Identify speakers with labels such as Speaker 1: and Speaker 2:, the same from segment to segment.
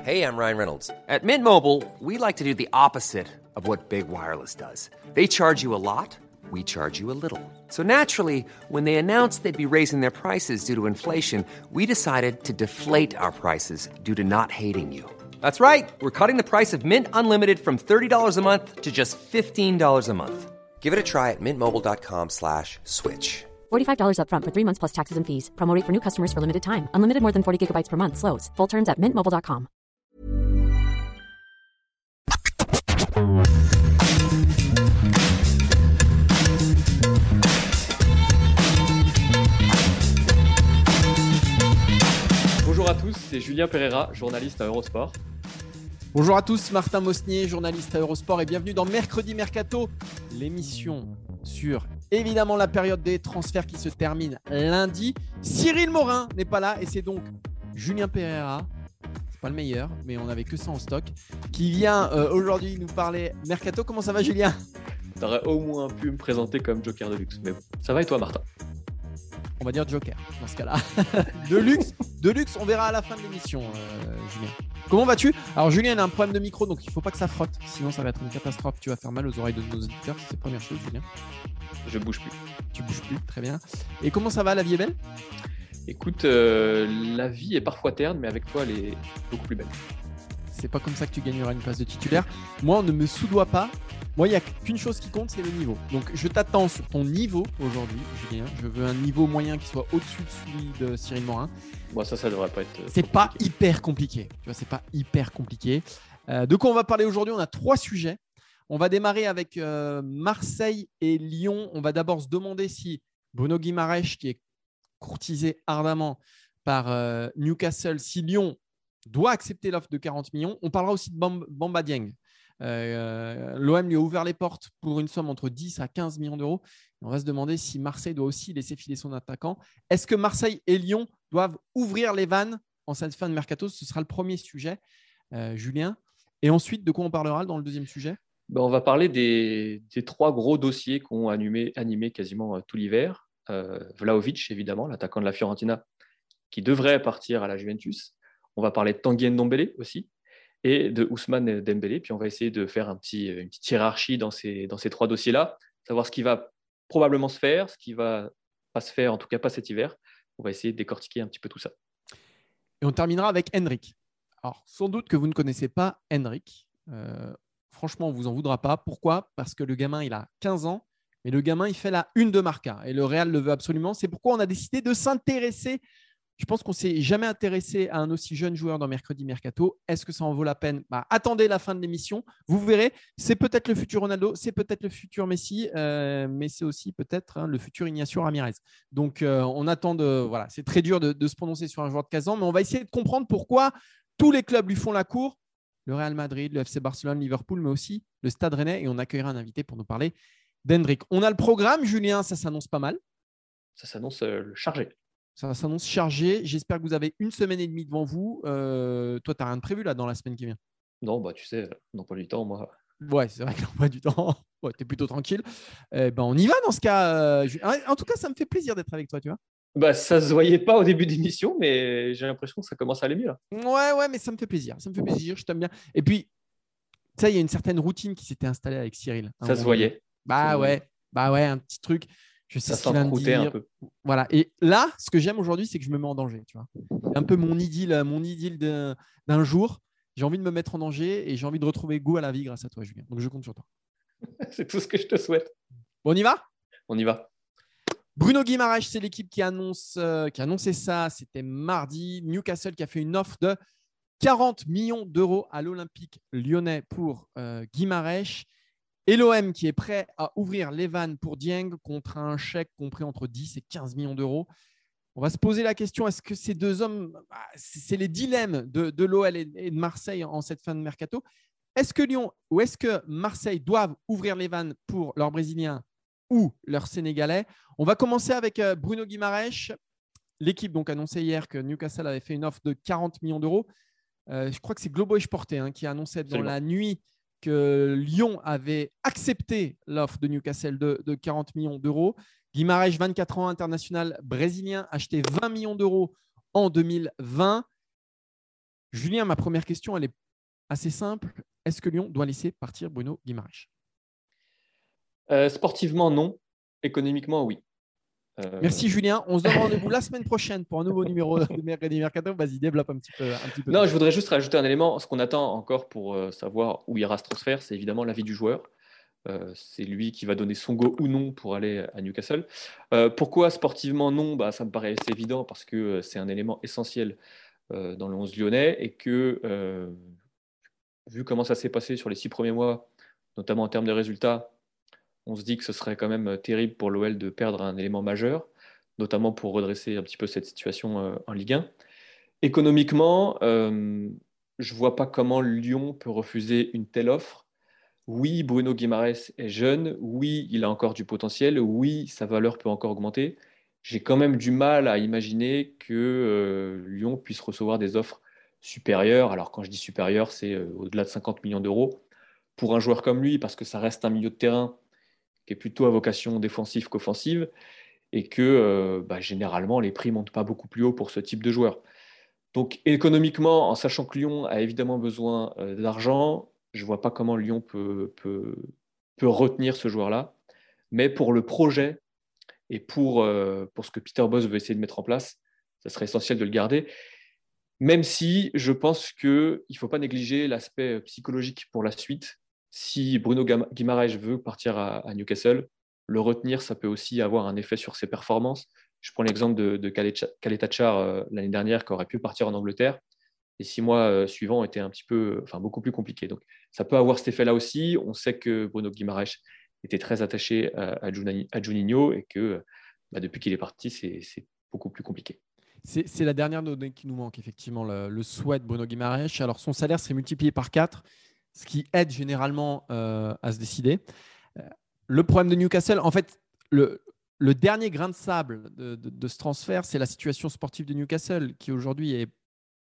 Speaker 1: Hey, I'm Ryan Reynolds. At Mint Mobile, we like to do the opposite of what Big Wireless does. They charge you a lot, we charge you a little. So naturally, when they announced they'd be raising their prices due to inflation, we decided to deflate our prices due to not hating you. That's right. We're cutting the price of Mint Unlimited from $30 a month to just $15 a month. Give it a try at mintmobile.com/switch.
Speaker 2: $45 up front for 3 months plus taxes and fees. Promo rate for new customers for limited time. Unlimited more than 40 gigabytes per month. Slows full terms at mintmobile.com.
Speaker 3: Bonjour à tous, c'est Julien Pereira, journaliste à Eurosport.
Speaker 4: Bonjour à tous, Martin Mosnier, journaliste à Eurosport et bienvenue dans Mercredi Mercato, l'émission sur évidemment la période des transferts qui se termine lundi. Cyril Morin n'est pas là et c'est donc Julien Pereira, c'est pas le meilleur mais on n'avait que ça en stock, qui vient aujourd'hui nous parler Mercato. Comment ça va Julien ?
Speaker 3: T'aurais au moins pu me présenter comme Joker de luxe, mais bon. Ça va et toi Martin ?
Speaker 4: On va dire Joker dans ce cas-là. De luxe, on verra à la fin de l'émission, Julien. Comment vas-tu ? Alors Julien, il a un problème de micro, donc il ne faut pas que ça frotte. Sinon, ça va être une catastrophe. Tu vas faire mal aux oreilles de nos auditeurs. C'est la première chose, Julien.
Speaker 3: Je bouge plus.
Speaker 4: Tu bouges plus, très bien. Et comment ça va ? La vie est belle ?
Speaker 3: Écoute, la vie est parfois terne, mais avec toi, elle est beaucoup plus belle.
Speaker 4: C'est pas comme ça que tu gagneras une place de titulaire. Moi, on ne me soudoie pas. Moi, il n'y a qu'une chose qui compte, c'est le niveau. Donc, je t'attends sur ton niveau aujourd'hui, Julien. Je veux un niveau moyen qui soit au-dessus de celui de Cyril Morin.
Speaker 3: Bon, ça devrait pas être.
Speaker 4: C'est pas hyper compliqué. Tu vois, c'est pas hyper compliqué. De quoi on va parler aujourd'hui ? On a 3 sujets. On va démarrer avec Marseille et Lyon. On va d'abord se demander si Bruno Guimaraes, qui est courtisé ardemment par Newcastle, si Lyon doit accepter l'offre de 40 millions. On parlera aussi de Bamba Dieng. L'OM lui a ouvert les portes pour une somme entre 10 à 15 millions d'euros. On va se demander si Marseille doit aussi laisser filer son attaquant. Est-ce que Marseille et Lyon doivent ouvrir les vannes en cette fin de mercato ? Ce sera le premier sujet, Julien. Et ensuite, de quoi on parlera dans le deuxième sujet ?
Speaker 3: On va parler des 3 gros dossiers qui ont animé quasiment tout l'hiver. Vlahovic, évidemment, l'attaquant de la Fiorentina, qui devrait partir à la Juventus. On va parler de Tanguy Ndombele aussi, et de Ousmane Dembélé. Puis on va essayer de faire une petite hiérarchie dans ces 3 dossiers-là, savoir ce qui va probablement se faire, ce qui va pas se faire, en tout cas pas cet hiver. On va essayer de décortiquer un petit peu tout ça.
Speaker 4: Et on terminera avec Henrik. Alors, sans doute que vous ne connaissez pas Henrik. Franchement, on ne vous en voudra pas. Pourquoi ? Parce que le gamin, il a 15 ans, mais le gamin, il fait la une de Marca. Et le Real le veut absolument. C'est pourquoi on a décidé de s'intéresser. Je pense qu'on ne s'est jamais intéressé à un aussi jeune joueur dans Mercredi Mercato. Est-ce que ça en vaut la peine ? Attendez la fin de l'émission. Vous verrez, c'est peut-être le futur Ronaldo, c'est peut-être le futur Messi, mais c'est aussi peut-être le futur Ignacio Ramirez. Donc, on attend Voilà, c'est très dur de se prononcer sur un joueur de 15 ans, mais on va essayer de comprendre pourquoi tous les clubs lui font la cour. Le Real Madrid, le FC Barcelone, Liverpool, mais aussi le Stade Rennais. Et on accueillera un invité pour nous parler d'Hendrik. On a le programme, Julien, ça s'annonce pas mal.
Speaker 3: Ça s'annonce chargé.
Speaker 4: Ça s'annonce chargé. J'espère que vous avez 1 semaine et demie devant vous. Toi, tu n'as rien de prévu là dans la semaine qui vient ?
Speaker 3: Non, tu sais, l'emploi du temps, moi.
Speaker 4: Ouais, c'est vrai que l'emploi du temps, ouais, tu es plutôt tranquille. On y va dans ce cas. En tout cas, ça me fait plaisir d'être avec toi, tu vois.
Speaker 3: Ça se voyait pas au début d'émission, mais j'ai l'impression que ça commence à aller mieux là.
Speaker 4: Ouais, mais ça me fait plaisir. Ça me fait plaisir, je t'aime bien. Et puis, tu sais, il y a une certaine routine qui s'était installée avec Cyril.
Speaker 3: Ça se voyait.
Speaker 4: Ouais, un petit truc. Je sais ce qu'il vient de dire. Un peu. Voilà. Et là, ce que j'aime aujourd'hui, c'est que je me mets en danger. Tu vois, c'est un peu mon idylle d'un jour. J'ai envie de me mettre en danger et j'ai envie de retrouver goût à la vie grâce à toi, Julien. Donc, je compte sur toi.
Speaker 3: C'est tout ce que je te souhaite.
Speaker 4: Bon, on y va ?
Speaker 3: On y va.
Speaker 4: Bruno Guimaraes, c'est l'équipe qui a annoncé ça. C'était mardi. Newcastle qui a fait une offre de 40 millions d'euros à l'Olympique lyonnais pour Guimaraes. Et l'OM qui est prêt à ouvrir les vannes pour Dieng contre un chèque compris entre 10 et 15 millions d'euros. On va se poser la question, est-ce que ces deux hommes, c'est les dilemmes de l'OL et de Marseille en cette fin de mercato. Est-ce que Lyon ou est-ce que Marseille doivent ouvrir les vannes pour leurs Brésiliens ou leurs Sénégalais ? On va commencer avec Bruno Guimaraes. L'équipe donc annonçait hier que Newcastle avait fait une offre de 40 millions d'euros. Je crois que c'est Globo Esporte qui annonçait dans la nuit que Lyon avait accepté l'offre de Newcastle de 40 millions d'euros. Guimaraes, 24 ans, international brésilien, acheté 20 millions d'euros en 2020. Julien, ma première question, elle est assez simple. Est-ce que Lyon doit laisser partir Bruno Guimaraes?
Speaker 3: Sportivement, non. Économiquement, oui.
Speaker 4: Merci Julien. On se donne rendez-vous la semaine prochaine pour un nouveau numéro de Mercredi Mercato. Vas-y, développe un petit peu.
Speaker 3: Non, je voudrais juste rajouter un élément. Ce qu'on attend encore pour savoir où ira ce transfert, c'est évidemment l'avis du joueur. C'est lui qui va donner son go ou non pour aller à Newcastle. Pourquoi sportivement non? Ça me paraît assez évident parce que c'est un élément essentiel dans le 11 lyonnais et que, vu comment ça s'est passé sur les 6 premiers mois, notamment en termes de résultats, on se dit que ce serait quand même terrible pour l'OL de perdre un élément majeur, notamment pour redresser un petit peu cette situation en Ligue 1. Économiquement, je ne vois pas comment Lyon peut refuser une telle offre. Oui, Bruno Guimaraes est jeune. Oui, il a encore du potentiel. Oui, sa valeur peut encore augmenter. J'ai quand même du mal à imaginer que Lyon puisse recevoir des offres supérieures. Alors, quand je dis supérieures, c'est au-delà de 50 millions d'euros pour un joueur comme lui, parce que ça reste un milieu de terrain qui est plutôt à vocation défensive qu'offensive et que généralement, les prix ne montent pas beaucoup plus haut pour ce type de joueur. Donc économiquement, en sachant que Lyon a évidemment besoin d'argent, je ne vois pas comment Lyon peut retenir ce joueur-là. Mais pour le projet et pour ce que Peter Bosz veut essayer de mettre en place, ça serait essentiel de le garder. Même si je pense qu'il ne faut pas négliger l'aspect psychologique pour la suite. Si Bruno Guimaraes veut partir à Newcastle, le retenir, ça peut aussi avoir un effet sur ses performances. Je prends l'exemple de Khaled Tachar l'année dernière qui aurait pu partir en Angleterre. Les 6 mois suivants ont été beaucoup plus compliqués. Donc, ça peut avoir cet effet-là aussi. On sait que Bruno Guimaraes était très attaché à Juninho et que depuis qu'il est parti, c'est beaucoup plus compliqué.
Speaker 4: C'est la dernière donnée qui nous manque, effectivement, le souhait de Bruno Guimaraes. Alors, son salaire serait multiplié par 4, ce qui aide généralement à se décider. Le problème de Newcastle, en fait, le dernier grain de sable de ce transfert, c'est la situation sportive de Newcastle, qui aujourd'hui est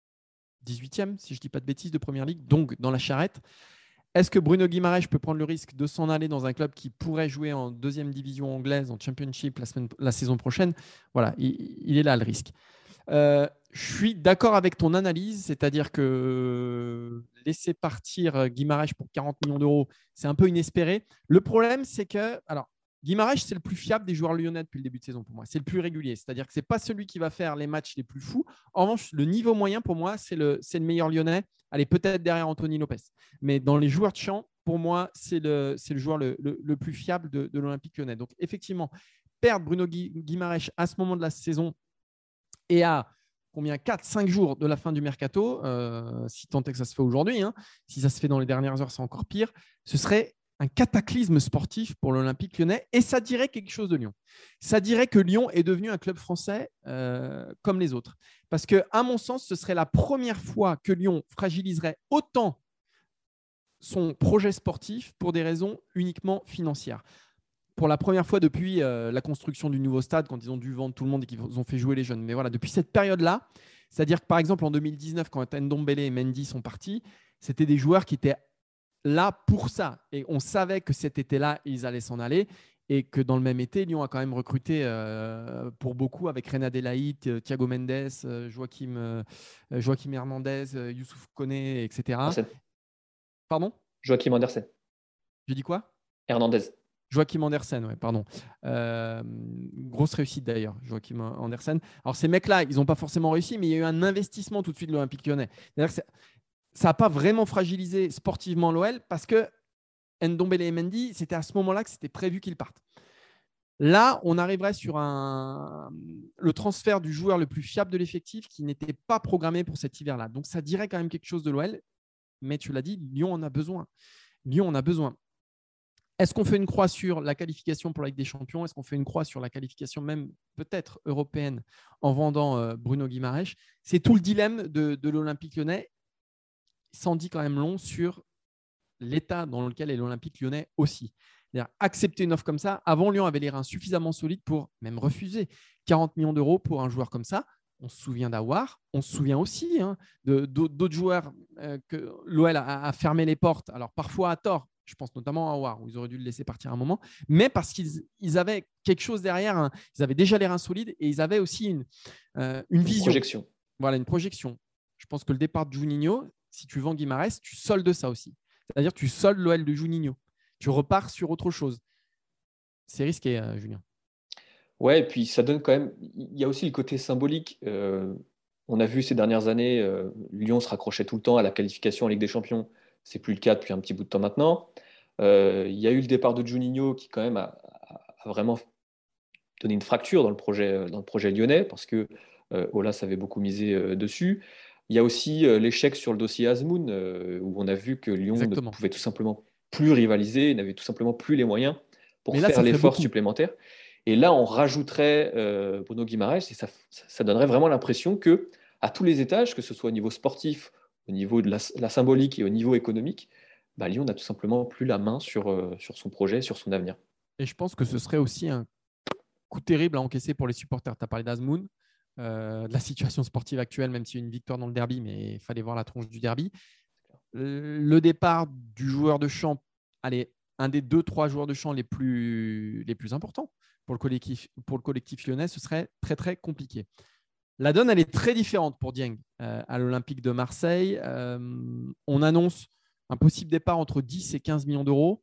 Speaker 4: 18e, si je ne dis pas de bêtises, de Première Ligue, donc dans la charrette. Est-ce que Bruno Guimaraes peut prendre le risque de s'en aller dans un club qui pourrait jouer en 2e division anglaise, en Championship la saison prochaine? Voilà, il est là le risque. Je suis d'accord avec ton analyse, c'est-à-dire que laisser partir Guimaraes pour 40 millions d'euros, c'est un peu inespéré. Le problème, c'est que Guimaraes, c'est le plus fiable des joueurs lyonnais depuis le début de saison pour moi. C'est le plus régulier, c'est-à-dire que ce n'est pas celui qui va faire les matchs les plus fous. En revanche, le niveau moyen, pour moi, c'est le meilleur lyonnais. Allez, peut-être derrière Anthony Lopez. Mais dans les joueurs de champ, pour moi, c'est le joueur le plus fiable de l'Olympique Lyonnais. Donc, effectivement, perdre Bruno Guimaraes à ce moment de la saison et à 4-5 jours de la fin du mercato, si tant est que ça se fait aujourd'hui, si ça se fait dans les dernières heures, c'est encore pire, ce serait un cataclysme sportif pour l'Olympique Lyonnais et ça dirait quelque chose de Lyon. Ça dirait que Lyon est devenu un club français comme les autres. Parce qu'à mon sens, ce serait la première fois que Lyon fragiliserait autant son projet sportif pour des raisons uniquement financières. Pour la première fois depuis la construction du nouveau stade, quand ils ont dû vendre tout le monde et qu'ils ont fait jouer les jeunes. Mais voilà, depuis cette période-là, c'est-à-dire que par exemple en 2019, quand Ndombele et Mendy sont partis, c'était des joueurs qui étaient là pour ça. Et on savait que cet été-là, ils allaient s'en aller. Et que dans le même été, Lyon a quand même recruté pour beaucoup avec Reina Delaït, Thiago Mendes, Joachim Hernandez, Youssouf Koné, etc. Pardon ?
Speaker 3: Joachim Andersen.
Speaker 4: J'ai dit quoi ?
Speaker 3: Hernandez.
Speaker 4: Joachim Andersen, ouais, pardon. Grosse réussite d'ailleurs, Joachim Andersen. Alors ces mecs-là, ils n'ont pas forcément réussi, mais il y a eu un investissement tout de suite de l'Olympique Lyonnais. C'est-à-dire que ça n'a pas vraiment fragilisé sportivement l'OL parce que Ndombele et Mendy, c'était à ce moment-là que c'était prévu qu'ils partent. Là, on arriverait sur le transfert du joueur le plus fiable de l'effectif qui n'était pas programmé pour cet hiver-là. Donc ça dirait quand même quelque chose de l'OL, mais tu l'as dit, Lyon en a besoin. Lyon en a besoin. Est-ce qu'on fait une croix sur la qualification pour la Ligue des Champions? Est-ce qu'on fait une croix sur la qualification même peut-être européenne en vendant Bruno Guimaraes? C'est tout le dilemme de l'Olympique Lyonnais. Ça en dit quand même long sur l'état dans lequel est l'Olympique Lyonnais aussi. C'est-à-dire, accepter une offre comme ça, avant Lyon avait les reins suffisamment solides pour même refuser 40 millions d'euros pour un joueur comme ça. On se souvient d'Aouar, on se souvient aussi d'autres joueurs que l'OL a fermé les portes, alors parfois à tort. Je pense notamment à Aouar, où ils auraient dû le laisser partir un moment, mais parce qu'ils avaient quelque chose derrière. Ils avaient déjà les reins solides et ils avaient aussi une vision.
Speaker 3: Projection.
Speaker 4: Voilà, une projection. Je pense que le départ de Juninho, si tu vends Guimarães, tu soldes ça aussi. C'est-à-dire que tu soldes l'OL de Juninho. Tu repars sur autre chose. C'est risqué, Julien.
Speaker 3: Ouais, et puis ça donne quand même. Il y a aussi le côté symbolique. On a vu ces dernières années, Lyon se raccrochait tout le temps à la qualification en Ligue des Champions. C'est plus le cas depuis un petit bout de temps maintenant. Il y a eu le départ de Juninho qui, quand même, a vraiment donné une fracture dans le projet lyonnais parce que Aulas avait beaucoup misé dessus. Il y a aussi l'échec sur le dossier Azmoun où on a vu que Lyon ne
Speaker 4: Exactement.
Speaker 3: pouvait tout simplement plus rivaliser, n'avait tout simplement plus les moyens pour
Speaker 4: Mais là,
Speaker 3: faire
Speaker 4: ça ferait
Speaker 3: l'effort
Speaker 4: beaucoup.
Speaker 3: supplémentaire. Et là, on rajouterait Bruno Guimaraes et ça donnerait vraiment l'impression que à tous les étages, que ce soit au niveau sportif, au niveau de la symbolique et au niveau économique, bah, Lyon n'a tout simplement plus la main sur son projet, sur son avenir.
Speaker 4: Et je pense que ce serait aussi un coup terrible à encaisser pour les supporters. Tu as parlé d'Azmoun, de la situation sportive actuelle, même s'il y a une victoire dans le derby, mais il fallait voir la tronche du derby. Le départ du joueur de champ, allez, un des 2-3 joueurs de champ les plus importants pour le collectif lyonnais, ce serait très, très compliqué. La donne, elle est très différente pour Dieng à l'Olympique de Marseille. On annonce un possible départ entre 10 et 15 millions d'euros.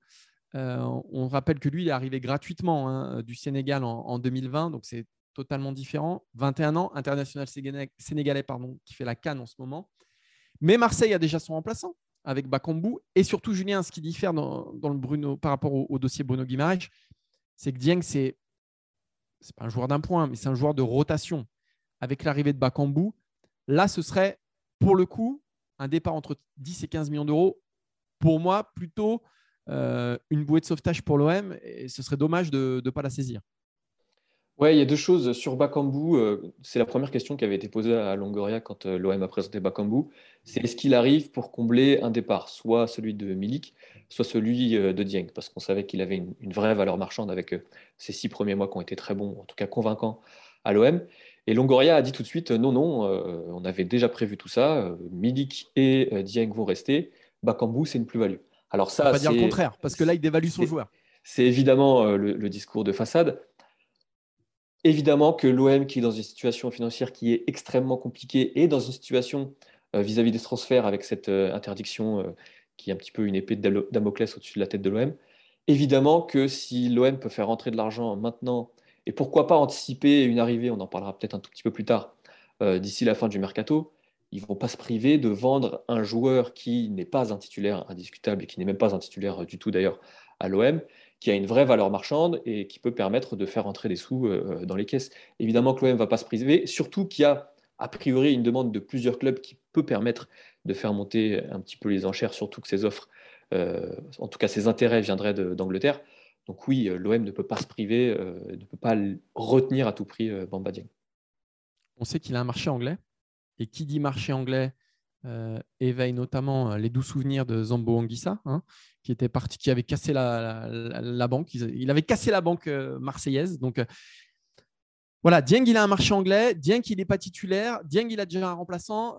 Speaker 4: On rappelle que lui, il est arrivé gratuitement du Sénégal en 2020, donc c'est totalement différent. 21 ans, international sénégalais, qui fait la CAN en ce moment. Mais Marseille a déjà son remplaçant avec Bakambu. Et surtout, Julien, ce qui diffère dans le Bruno, par rapport au dossier Bruno Guimaraes, c'est que Dieng, c'est pas un joueur d'un point, mais c'est un joueur de rotation. Avec l'arrivée de Bakambu, là, ce serait pour le coup un départ entre 10 et 15 millions d'euros. Pour moi, plutôt une bouée de sauvetage pour l'OM. Et ce serait dommage de ne pas la saisir.
Speaker 3: Ouais, il y a deux choses sur Bakambu. C'est la première question qui avait été posée à Longoria quand l'OM a présenté Bakambu. C'est est-ce qu'il arrive pour combler un départ, soit celui de Milik, soit celui de Dieng, parce qu'on savait qu'il avait une vraie valeur marchande avec ses 6 premiers mois qui ont été très bons, en tout cas convaincants à l'OM. Et Longoria a dit tout de suite non, non, on avait déjà prévu tout ça. Milik et Dieng vont rester. Bakambu, c'est une plus-value. Alors
Speaker 4: On ne peut
Speaker 3: ça,
Speaker 4: pas dire le contraire, parce que là, il dévalue son
Speaker 3: c'est
Speaker 4: joueur.
Speaker 3: c'est évidemment le discours de façade. Évidemment que l'OM, qui est dans une situation financière qui est extrêmement compliquée, et dans une situation vis-à-vis des transferts avec cette interdiction qui est un petit peu une épée de Damoclès au-dessus de la tête de l'OM. Évidemment que si l'OM peut faire rentrer de l'argent maintenant, et pourquoi pas anticiper une arrivée, on en parlera peut-être un tout petit peu plus tard, d'ici la fin du mercato, ils ne vont pas se priver de vendre un joueur qui n'est pas un titulaire indiscutable et qui n'est même pas un titulaire du tout d'ailleurs à l'OM, qui a une vraie valeur marchande et qui peut permettre de faire entrer des sous dans les caisses. Évidemment que l'OM ne va pas se priver, surtout qu'il y a priori une demande de plusieurs clubs qui peut permettre de faire monter un petit peu les enchères, surtout que ces offres, en tout cas ces intérêts viendraient d'Angleterre. Donc oui, l'OM ne peut pas se priver, ne peut pas retenir à tout prix Bamba Dieng.
Speaker 4: On sait qu'il a un marché anglais. Et qui dit marché anglais éveille notamment les doux souvenirs de Zambo Anguissa, qui était parti, qui avait cassé la banque. Il avait cassé la banque marseillaise. Donc voilà, Dieng, il a un marché anglais. Dieng, il n'est pas titulaire. Dieng, il a déjà un remplaçant.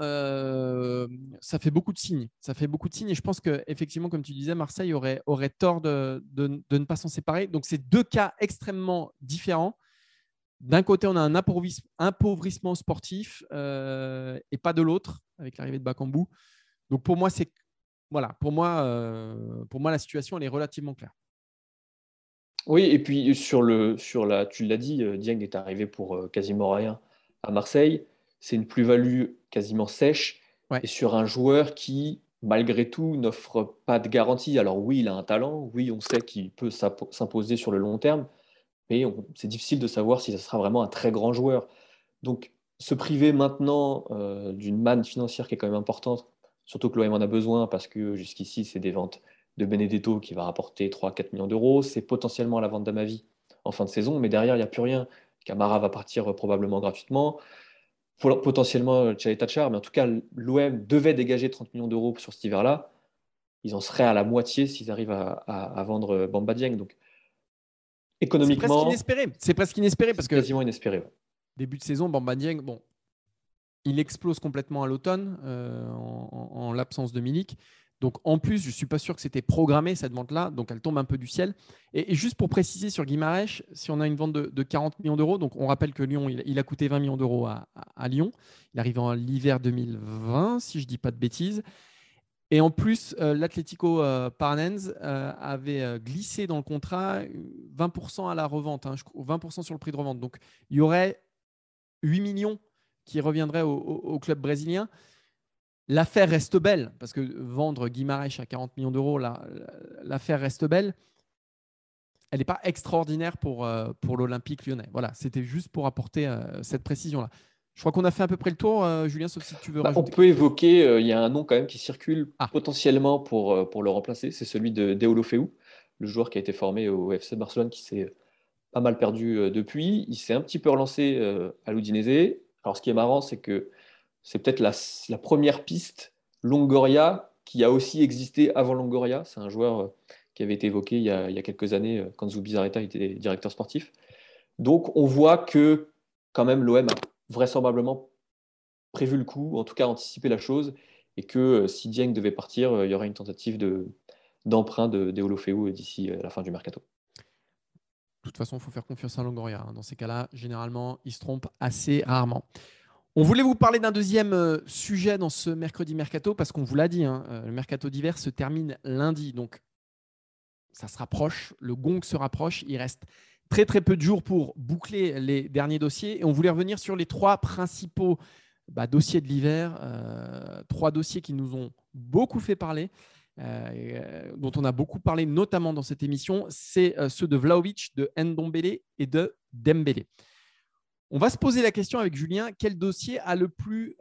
Speaker 4: Ça fait beaucoup de signes. Ça fait beaucoup de signes. Et je pense qu'effectivement, comme tu disais, Marseille aurait tort de ne pas s'en séparer. Donc, c'est deux cas extrêmement différents. D'un côté, on a un appauvrissement sportif et pas de l'autre avec l'arrivée de Bakambu. Donc pour moi, pour moi, la situation elle est relativement claire.
Speaker 3: Oui, et puis tu l'as dit, Dieng est arrivé pour quasiment rien à Marseille. C'est une plus-value quasiment sèche
Speaker 4: Ouais.
Speaker 3: et sur un joueur qui, malgré tout, n'offre pas de garantie. Alors oui, il a un talent, oui, on sait qu'il peut s'imposer sur le long terme, mais c'est difficile de savoir si ça sera vraiment un très grand joueur. Donc, se priver maintenant d'une manne financière qui est quand même importante, surtout que l'OM en a besoin parce que jusqu'ici, c'est des ventes de Benedetto qui va rapporter 3-4 millions d'euros. C'est potentiellement la vente d'Amavi en fin de saison, mais derrière, il n'y a plus rien. Camara va partir probablement gratuitement. Potentiellement Tchale Tachar, mais en tout cas, l'OM devait dégager 30 millions d'euros sur cet hiver-là. Ils en seraient à la moitié s'ils arrivent à vendre Bamba Dieng. Donc,
Speaker 4: C'est presque
Speaker 3: économiquement,
Speaker 4: inespéré. C'est presque inespéré parce
Speaker 3: c'est
Speaker 4: que
Speaker 3: quasiment inespéré. Ouais.
Speaker 4: début de saison, Bamba Dieng, il explose complètement à l'automne en l'absence de Milik. Donc, en plus, je ne suis pas sûr que c'était programmé, cette vente-là. Donc, elle tombe un peu du ciel. Et juste pour préciser sur Guimarães, si on a une vente de 40 millions d'euros, donc on rappelle que Lyon, il a coûté 20 millions d'euros à Lyon. Il arrive en l'hiver 2020, si je ne dis pas de bêtises. Et en plus, l'Atlético Paranaense avait glissé dans le contrat 20% à la revente, 20% sur le prix de revente. Donc, il y aurait 8 millions qui reviendraient au club brésilien. L'affaire reste belle, parce que vendre Guimarães à 40 millions d'euros, l'affaire reste belle. Elle n'est pas extraordinaire pour l'Olympique lyonnais. Voilà, c'était juste pour apporter cette précision-là. Je crois qu'on a fait à peu près le tour, Julien, sauf si tu veux
Speaker 3: On
Speaker 4: rajouter.
Speaker 3: peut évoquer, il y a un nom quand même qui circule
Speaker 4: Ah.
Speaker 3: potentiellement pour le remplacer, c'est celui de Deulofeu, le joueur qui a été formé au FC Barcelone, qui s'est pas mal perdu depuis. Il s'est un petit peu relancé à l'Udinese. Alors ce qui est marrant, c'est que c'est peut-être la première piste Longoria qui a aussi existé avant Longoria. C'est un joueur qui avait été évoqué il y a quelques années quand Zubizarreta était directeur sportif. Donc on voit que quand même l'OM a vraisemblablement prévu le coup, en tout cas anticipé la chose, et que si Dieng devait partir, il y aurait une tentative d'emprunt de Deulofeu d'ici la fin du mercato.
Speaker 4: De toute façon, il faut faire confiance à Longoria. Dans ces cas-là, généralement, il se trompe assez rarement. On voulait vous parler d'un deuxième sujet dans ce mercredi mercato, parce qu'on vous l'a dit, le mercato d'hiver se termine lundi. Donc, ça se rapproche, le gong se rapproche. Il reste très, très peu de jours pour boucler les derniers dossiers. Et on voulait revenir sur les 3 principaux dossiers de l'hiver. 3 dossiers qui nous ont beaucoup fait parler. Dont on a beaucoup parlé notamment dans cette émission, c'est ceux de Vlahovic, de Ndombele et de Dembélé. On va se poser la question avec Julien, quel dossier a le plus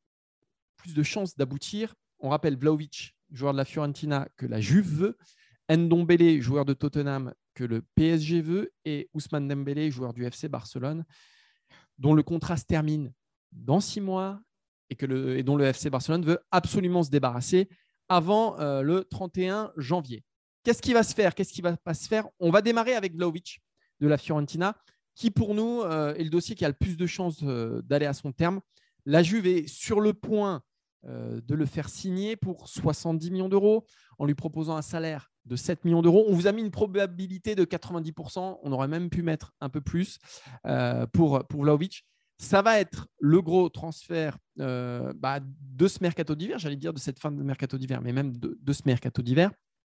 Speaker 4: de chances d'aboutir? On rappelle Vlahovic, joueur de la Fiorentina que la Juve veut, Ndombele, joueur de Tottenham que le PSG veut, et Ousmane Dembélé, joueur du FC Barcelone, dont le contrat se termine dans 6 mois et dont le FC Barcelone veut absolument se débarrasser avant le 31 janvier. Qu'est-ce qui va se faire? Qu'est-ce qui ne va pas se faire? On va démarrer avec Vlahovic de la Fiorentina, qui pour nous est le dossier qui a le plus de chances d'aller à son terme. La Juve est sur le point de le faire signer pour 70 millions d'euros en lui proposant un salaire de 7 millions d'euros. On vous a mis une probabilité de 90%. On aurait même pu mettre un peu plus pour Vlahovic. Ça va être le gros transfert de ce mercato d'hiver, j'allais dire de cette fin de mercato d'hiver, mais même de ce mercato d'hiver.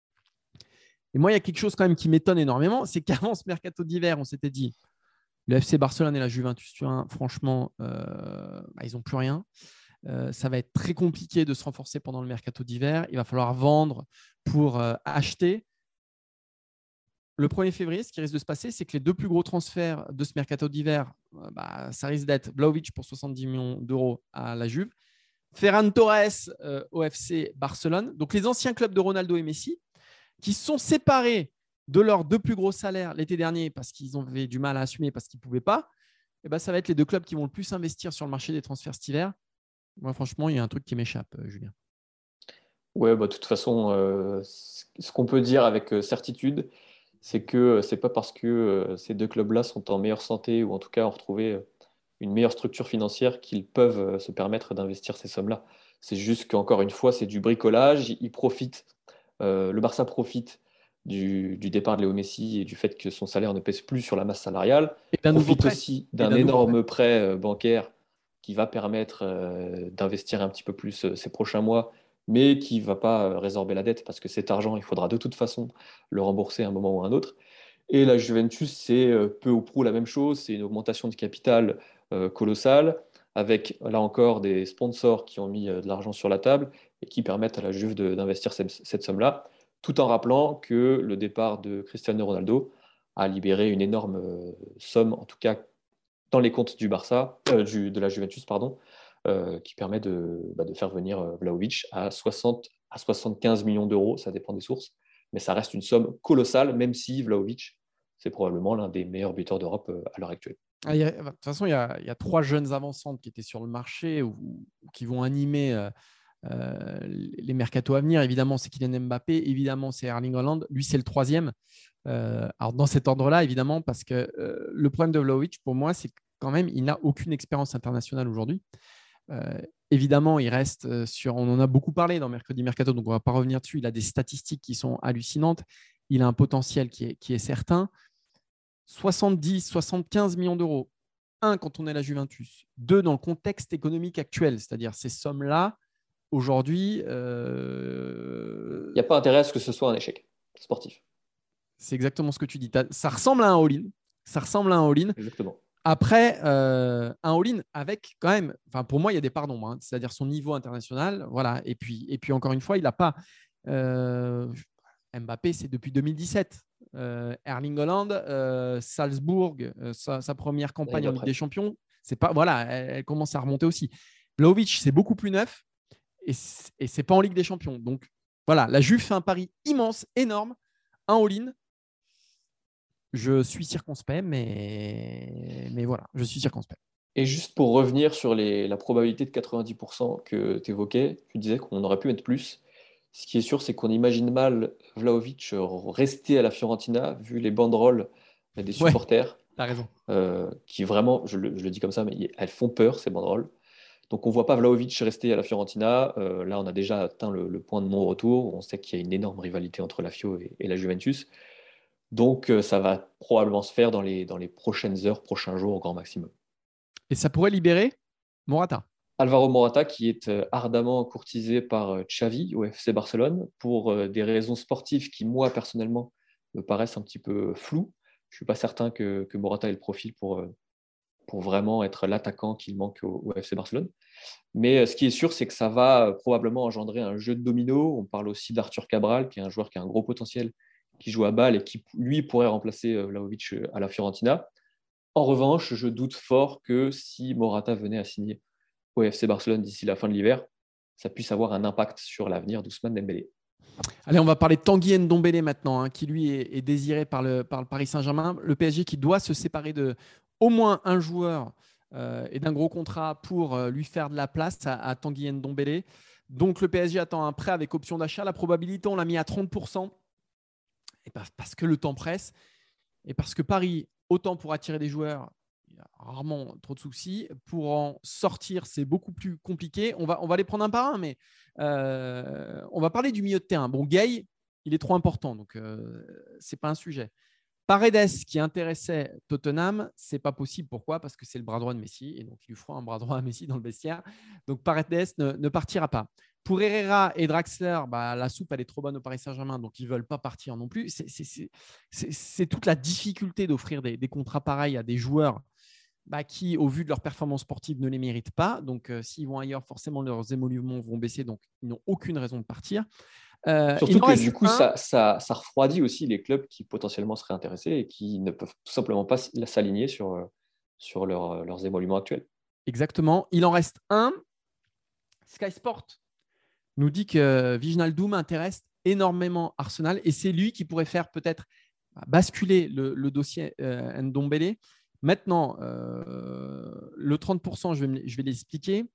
Speaker 4: Et moi, il y a quelque chose quand même qui m'étonne énormément, c'est qu'avant ce mercato d'hiver, on s'était dit le FC Barcelone et la Juventus Turin, franchement, ils n'ont plus rien. Ça va être très compliqué de se renforcer pendant le mercato d'hiver. Il va falloir vendre pour acheter. Le 1er février, ce qui risque de se passer, c'est que les 2 plus gros transferts de ce mercato d'hiver, ça risque d'être Vlahovic pour 70 millions d'euros à la Juve, Ferran Torres au FC Barcelone. Donc, les anciens clubs de Ronaldo et Messi qui se sont séparés de leurs 2 plus gros salaires l'été dernier parce qu'ils avaient du mal à assumer, parce qu'ils ne pouvaient pas. Et ça va être les 2 clubs qui vont le plus investir sur le marché des transferts cet hiver. Moi, franchement, il y a un truc qui m'échappe, Julien.
Speaker 3: Ouais, de toute façon, ce qu'on peut dire avec certitude, c'est que ce n'est pas parce que ces 2 clubs-là sont en meilleure santé ou en tout cas ont retrouvé une meilleure structure financière qu'ils peuvent se permettre d'investir ces sommes-là. C'est juste qu'encore une fois, c'est du bricolage. Ils profitent, le Barça profite du départ de Léo Messi et du fait que son salaire ne pèse plus sur la masse salariale.
Speaker 4: Et d'un nouveau
Speaker 3: Profite
Speaker 4: prêt.
Speaker 3: aussi d'un énorme prêt bancaire qui va permettre d'investir un petit peu plus ces prochains mois, mais qui ne va pas résorber la dette parce que cet argent, il faudra de toute façon le rembourser à un moment ou à un autre. Et la Juventus, c'est peu ou prou la même chose. C'est une augmentation du capital colossale, avec là encore des sponsors qui ont mis de l'argent sur la table et qui permettent à la Juve d'investir cette somme-là, tout en rappelant que le départ de Cristiano Ronaldo a libéré une énorme somme, en tout cas dans les comptes du Barça, de la Juventus, pardon, qui permet de faire venir Vlahovic à 60 à 75 millions d'euros, ça dépend des sources, mais ça reste une somme colossale, même si Vlahovic, c'est probablement l'un des meilleurs buteurs d'Europe à l'heure actuelle.
Speaker 4: De toute façon, il y a 3 jeunes avancantes qui étaient sur le marché ou qui vont animer les mercatos à venir. Évidemment, c'est Kylian Mbappé. Évidemment, c'est Erling Haaland. Lui, c'est le 3e. Alors, dans cet ordre-là, évidemment, parce que le problème de Vlahovic, pour moi, c'est quand même il n'a aucune expérience internationale aujourd'hui. Évidemment, il reste sur. On en a beaucoup parlé dans Mercredi Mercato, donc on ne va pas revenir dessus. Il a des statistiques qui sont hallucinantes. Il a un potentiel qui est certain. 70, 75 millions d'euros. Un, quand on est la Juventus. Deux, dans le contexte économique actuel, c'est-à-dire ces sommes-là, aujourd'hui.
Speaker 3: Il n'y a pas intérêt à ce que ce soit un échec sportif.
Speaker 4: C'est exactement ce que tu dis. Ça ressemble à un all-in. Ça ressemble à un all-in.
Speaker 3: Exactement.
Speaker 4: Après, un all-in avec quand même, pour moi, il y a des parts d'ombre, c'est-à-dire son niveau international. Voilà. Et puis encore une fois, il n'a pas. Mbappé, c'est depuis 2017. Erling Haaland, Salzbourg, sa première campagne en Ligue des Champions, c'est pas, voilà, elle commence à remonter aussi. Vlahovic, c'est beaucoup plus neuf et c'est pas en Ligue des Champions. Donc voilà, la Juve fait un pari immense, énorme, un all-in. Je suis circonspect, mais voilà, je suis circonspect.
Speaker 3: Et juste pour revenir sur la probabilité de 90% que tu évoquais, tu disais qu'on aurait pu mettre plus. Ce qui est sûr, c'est qu'on imagine mal Vlahovic rester à la Fiorentina, vu les banderoles des supporters.
Speaker 4: T'as raison.
Speaker 3: Qui vraiment, je le dis comme ça, mais elles font peur, ces banderoles. Donc on ne voit pas Vlahovic rester à la Fiorentina. Là, on a déjà atteint le point de non-retour. On sait qu'il y a une énorme rivalité entre la Fio et la Juventus. Donc ça va probablement se faire dans les prochaines heures, prochains jours au grand maximum.
Speaker 4: Et ça pourrait libérer Morata.
Speaker 3: Alvaro Morata, qui est ardemment courtisé par Xavi au FC Barcelone pour des raisons sportives qui, moi, personnellement, me paraissent un petit peu floues. Je ne suis pas certain que Morata ait le profil pour vraiment être l'attaquant qu'il manque au FC Barcelone. Mais ce qui est sûr, c'est que ça va probablement engendrer un jeu de domino. On parle aussi d'Arthur Cabral, qui est un joueur qui a un gros potentiel, qui joue à balle et qui, lui, pourrait remplacer Vlahovic à la Fiorentina. En revanche, je doute fort que si Morata venait à signer au FC Barcelone d'ici la fin de l'hiver, ça puisse avoir un impact sur l'avenir d'Ousmane Dembélé.
Speaker 4: Allez, on va parler de Tanguy Ndombélé maintenant, qui lui est désiré par le Paris Saint-Germain. Le PSG qui doit se séparer de au moins un joueur et d'un gros contrat pour lui faire de la place à Tanguy Ndombélé. Donc le PSG attend un prêt avec option d'achat. La probabilité, on l'a mis à 30%. Et parce que le temps presse et parce que Paris, autant pour attirer des joueurs, il y a rarement trop de soucis. Pour en sortir, c'est beaucoup plus compliqué. On va les prendre un par un, mais on va parler du milieu de terrain. Bon, Gay, il est trop important, donc ce n'est pas un sujet. Paredes, qui intéressait Tottenham, ce n'est pas possible. Pourquoi ? Parce que c'est le bras droit de Messi, et donc il lui fera un bras droit à Messi dans le vestiaire. Donc Paredes ne partira pas. Pour Herrera et Draxler, la soupe, elle est trop bonne au Paris Saint-Germain, donc ils ne veulent pas partir non plus. C'est toute la difficulté d'offrir des contrats pareils à des joueurs qui, au vu de leur performance sportive, ne les méritent pas. Donc, s'ils vont ailleurs, forcément, leurs émoluments vont baisser, donc ils n'ont aucune raison de partir.
Speaker 3: Surtout que du coup, ça refroidit aussi les clubs qui potentiellement seraient intéressés et qui ne peuvent tout simplement pas s'aligner sur leurs émoluments actuels.
Speaker 4: Exactement. Il en reste un. Sky Sport nous dit que Wijnaldum intéresse énormément Arsenal et c'est lui qui pourrait faire peut-être basculer le dossier Ndombélé. Maintenant, le 30%, je vais l'expliquer.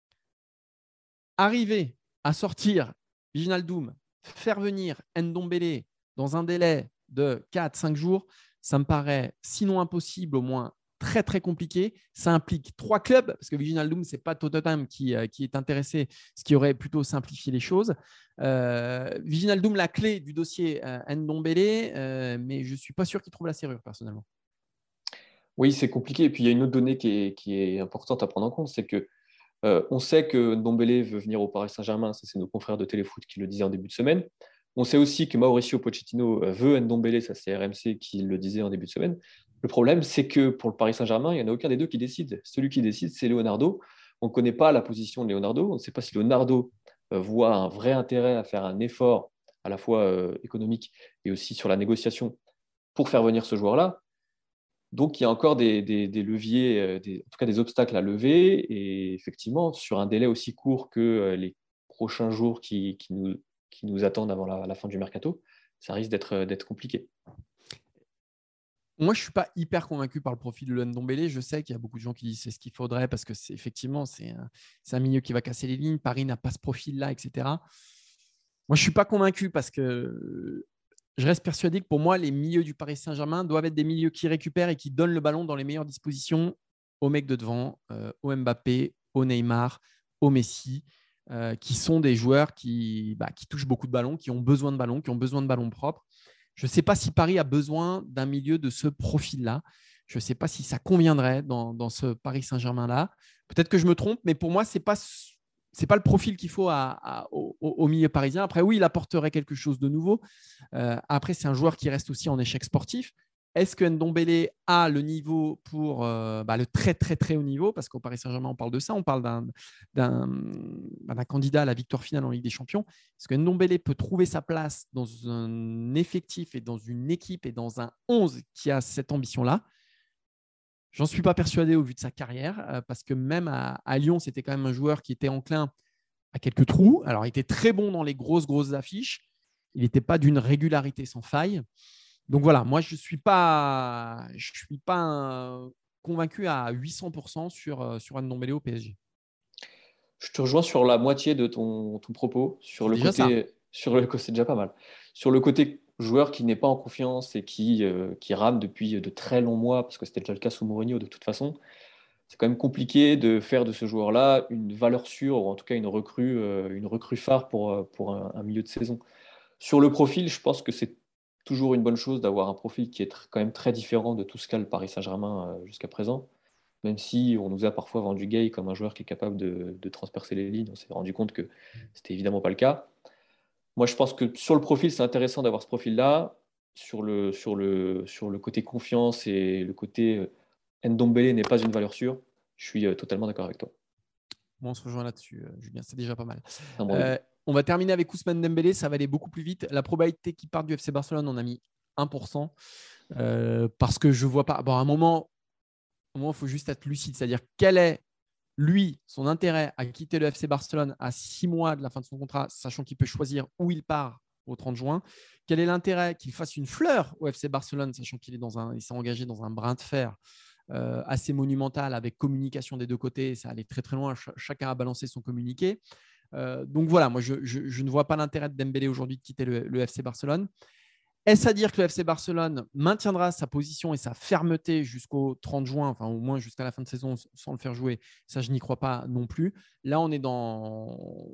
Speaker 4: Arriver à sortir Wijnaldum, faire venir Ndombélé dans un délai de 4-5 jours, ça me paraît sinon impossible, au moins très très compliqué. Ça implique 3 clubs, parce que Wijnaldum, ce n'est pas Tottenham qui est intéressé, ce qui aurait plutôt simplifié les choses. Wijnaldum, la clé du dossier Ndombélé, mais je ne suis pas sûr qu'il trouve la serrure personnellement.
Speaker 3: Oui, c'est compliqué. Et puis, il y a une autre donnée qui est importante à prendre en compte, c'est que on sait que Ndombélé veut venir au Paris Saint-Germain, ça c'est nos confrères de Téléfoot qui le disaient en début de semaine. On sait aussi que Mauricio Pochettino veut Ndombélé, ça c'est RMC qui le disait en début de semaine. Le problème, c'est que pour le Paris Saint-Germain, il n'y en a aucun des deux qui décide. Celui qui décide, c'est Leonardo. On ne connaît pas la position de Leonardo. On ne sait pas si Leonardo voit un vrai intérêt à faire un effort à la fois économique et aussi sur la négociation pour faire venir ce joueur-là. Donc, il y a encore des leviers, en tout cas des obstacles à lever. Et effectivement, sur un délai aussi court que les prochains jours qui nous attendent avant la fin du mercato, ça risque d'être compliqué.
Speaker 4: Moi, je ne suis pas hyper convaincu par le profil de Ndombélé. Je sais qu'il y a beaucoup de gens qui disent que c'est ce qu'il faudrait parce que effectivement, c'est un milieu qui va casser les lignes. Paris n'a pas ce profil-là, etc. Moi, je ne suis pas convaincu parce que je reste persuadé que pour moi, les milieux du Paris Saint-Germain doivent être des milieux qui récupèrent et qui donnent le ballon dans les meilleures dispositions aux mecs de devant, au Mbappé, au Neymar, au Messi, qui sont des joueurs qui touchent beaucoup de ballons, qui ont besoin de ballons, qui ont besoin de ballons propres. Je ne sais pas si Paris a besoin d'un milieu de ce profil-là. Je ne sais pas si ça conviendrait dans ce Paris Saint-Germain-là. Peut-être que je me trompe, mais pour moi, ce n'est pas le profil qu'il faut au milieu parisien. Après, oui, il apporterait quelque chose de nouveau. Après, c'est un joueur qui reste aussi en échec sportif. Est-ce que Ndombélé a le niveau pour le très, très, très haut niveau? Parce qu'au Paris Saint-Germain, on parle de ça. On parle d'un candidat à la victoire finale en Ligue des Champions. Est-ce que Ndombélé peut trouver sa place dans un effectif et dans une équipe et dans un 11 qui a cette ambition-là? J'en suis pas persuadé au vu de sa carrière, parce que même à Lyon, c'était quand même un joueur qui était enclin à quelques trous. Alors, il était très bon dans les grosses affiches. Il n'était pas d'une régularité sans faille. Donc voilà, moi, je ne suis pas convaincu à 800% sur Ndombélé au PSG.
Speaker 3: Je te rejoins sur la moitié de ton propos. Sur le côté, c'est déjà pas mal. Sur le côté joueur qui n'est pas en confiance et qui rame depuis de très longs mois, parce que c'était déjà le cas sous Mourinho de toute façon, c'est quand même compliqué de faire de ce joueur-là une valeur sûre, ou en tout cas une recrue phare pour un milieu de saison. Sur le profil, je pense que c'est toujours une bonne chose d'avoir un profil qui est quand même très différent de tout ce qu'a le Paris Saint-Germain jusqu'à présent. Même si on nous a parfois vendu Gay comme un joueur qui est capable de transpercer les lignes, on s'est rendu compte que c'était évidemment pas le cas. Moi, je pense que sur le profil, c'est intéressant d'avoir ce profil-là. Sur le côté confiance et le côté Ndombélé n'est pas une valeur sûre, je suis totalement d'accord avec toi.
Speaker 4: Bon, on se rejoint là-dessus, Julien. C'est déjà pas mal.
Speaker 3: Bon,
Speaker 4: on va terminer avec Ousmane Dembélé. Ça va aller beaucoup plus vite. La probabilité qu'il parte du FC Barcelone, on a mis 1%. Parce que je ne vois pas. Bon, à un moment, il faut juste être lucide. C'est-à-dire, quel est, lui, son intérêt à quitter le FC Barcelone à 6 mois de la fin de son contrat, sachant qu'il peut choisir où il part au 30 juin? Quel est l'intérêt qu'il fasse une fleur au FC Barcelone, sachant qu'il s'est engagé dans un brin de fer assez monumental avec communication des deux côtés? Ça allait très, très loin. Chacun a balancé son communiqué. Donc voilà, moi, je ne vois pas l'intérêt de Dembélé aujourd'hui de quitter le FC Barcelone. Est-ce à dire que le FC Barcelone maintiendra sa position et sa fermeté jusqu'au 30 juin, enfin au moins jusqu'à la fin de saison sans le faire jouer? Ça, je n'y crois pas non plus. Là, on est dans…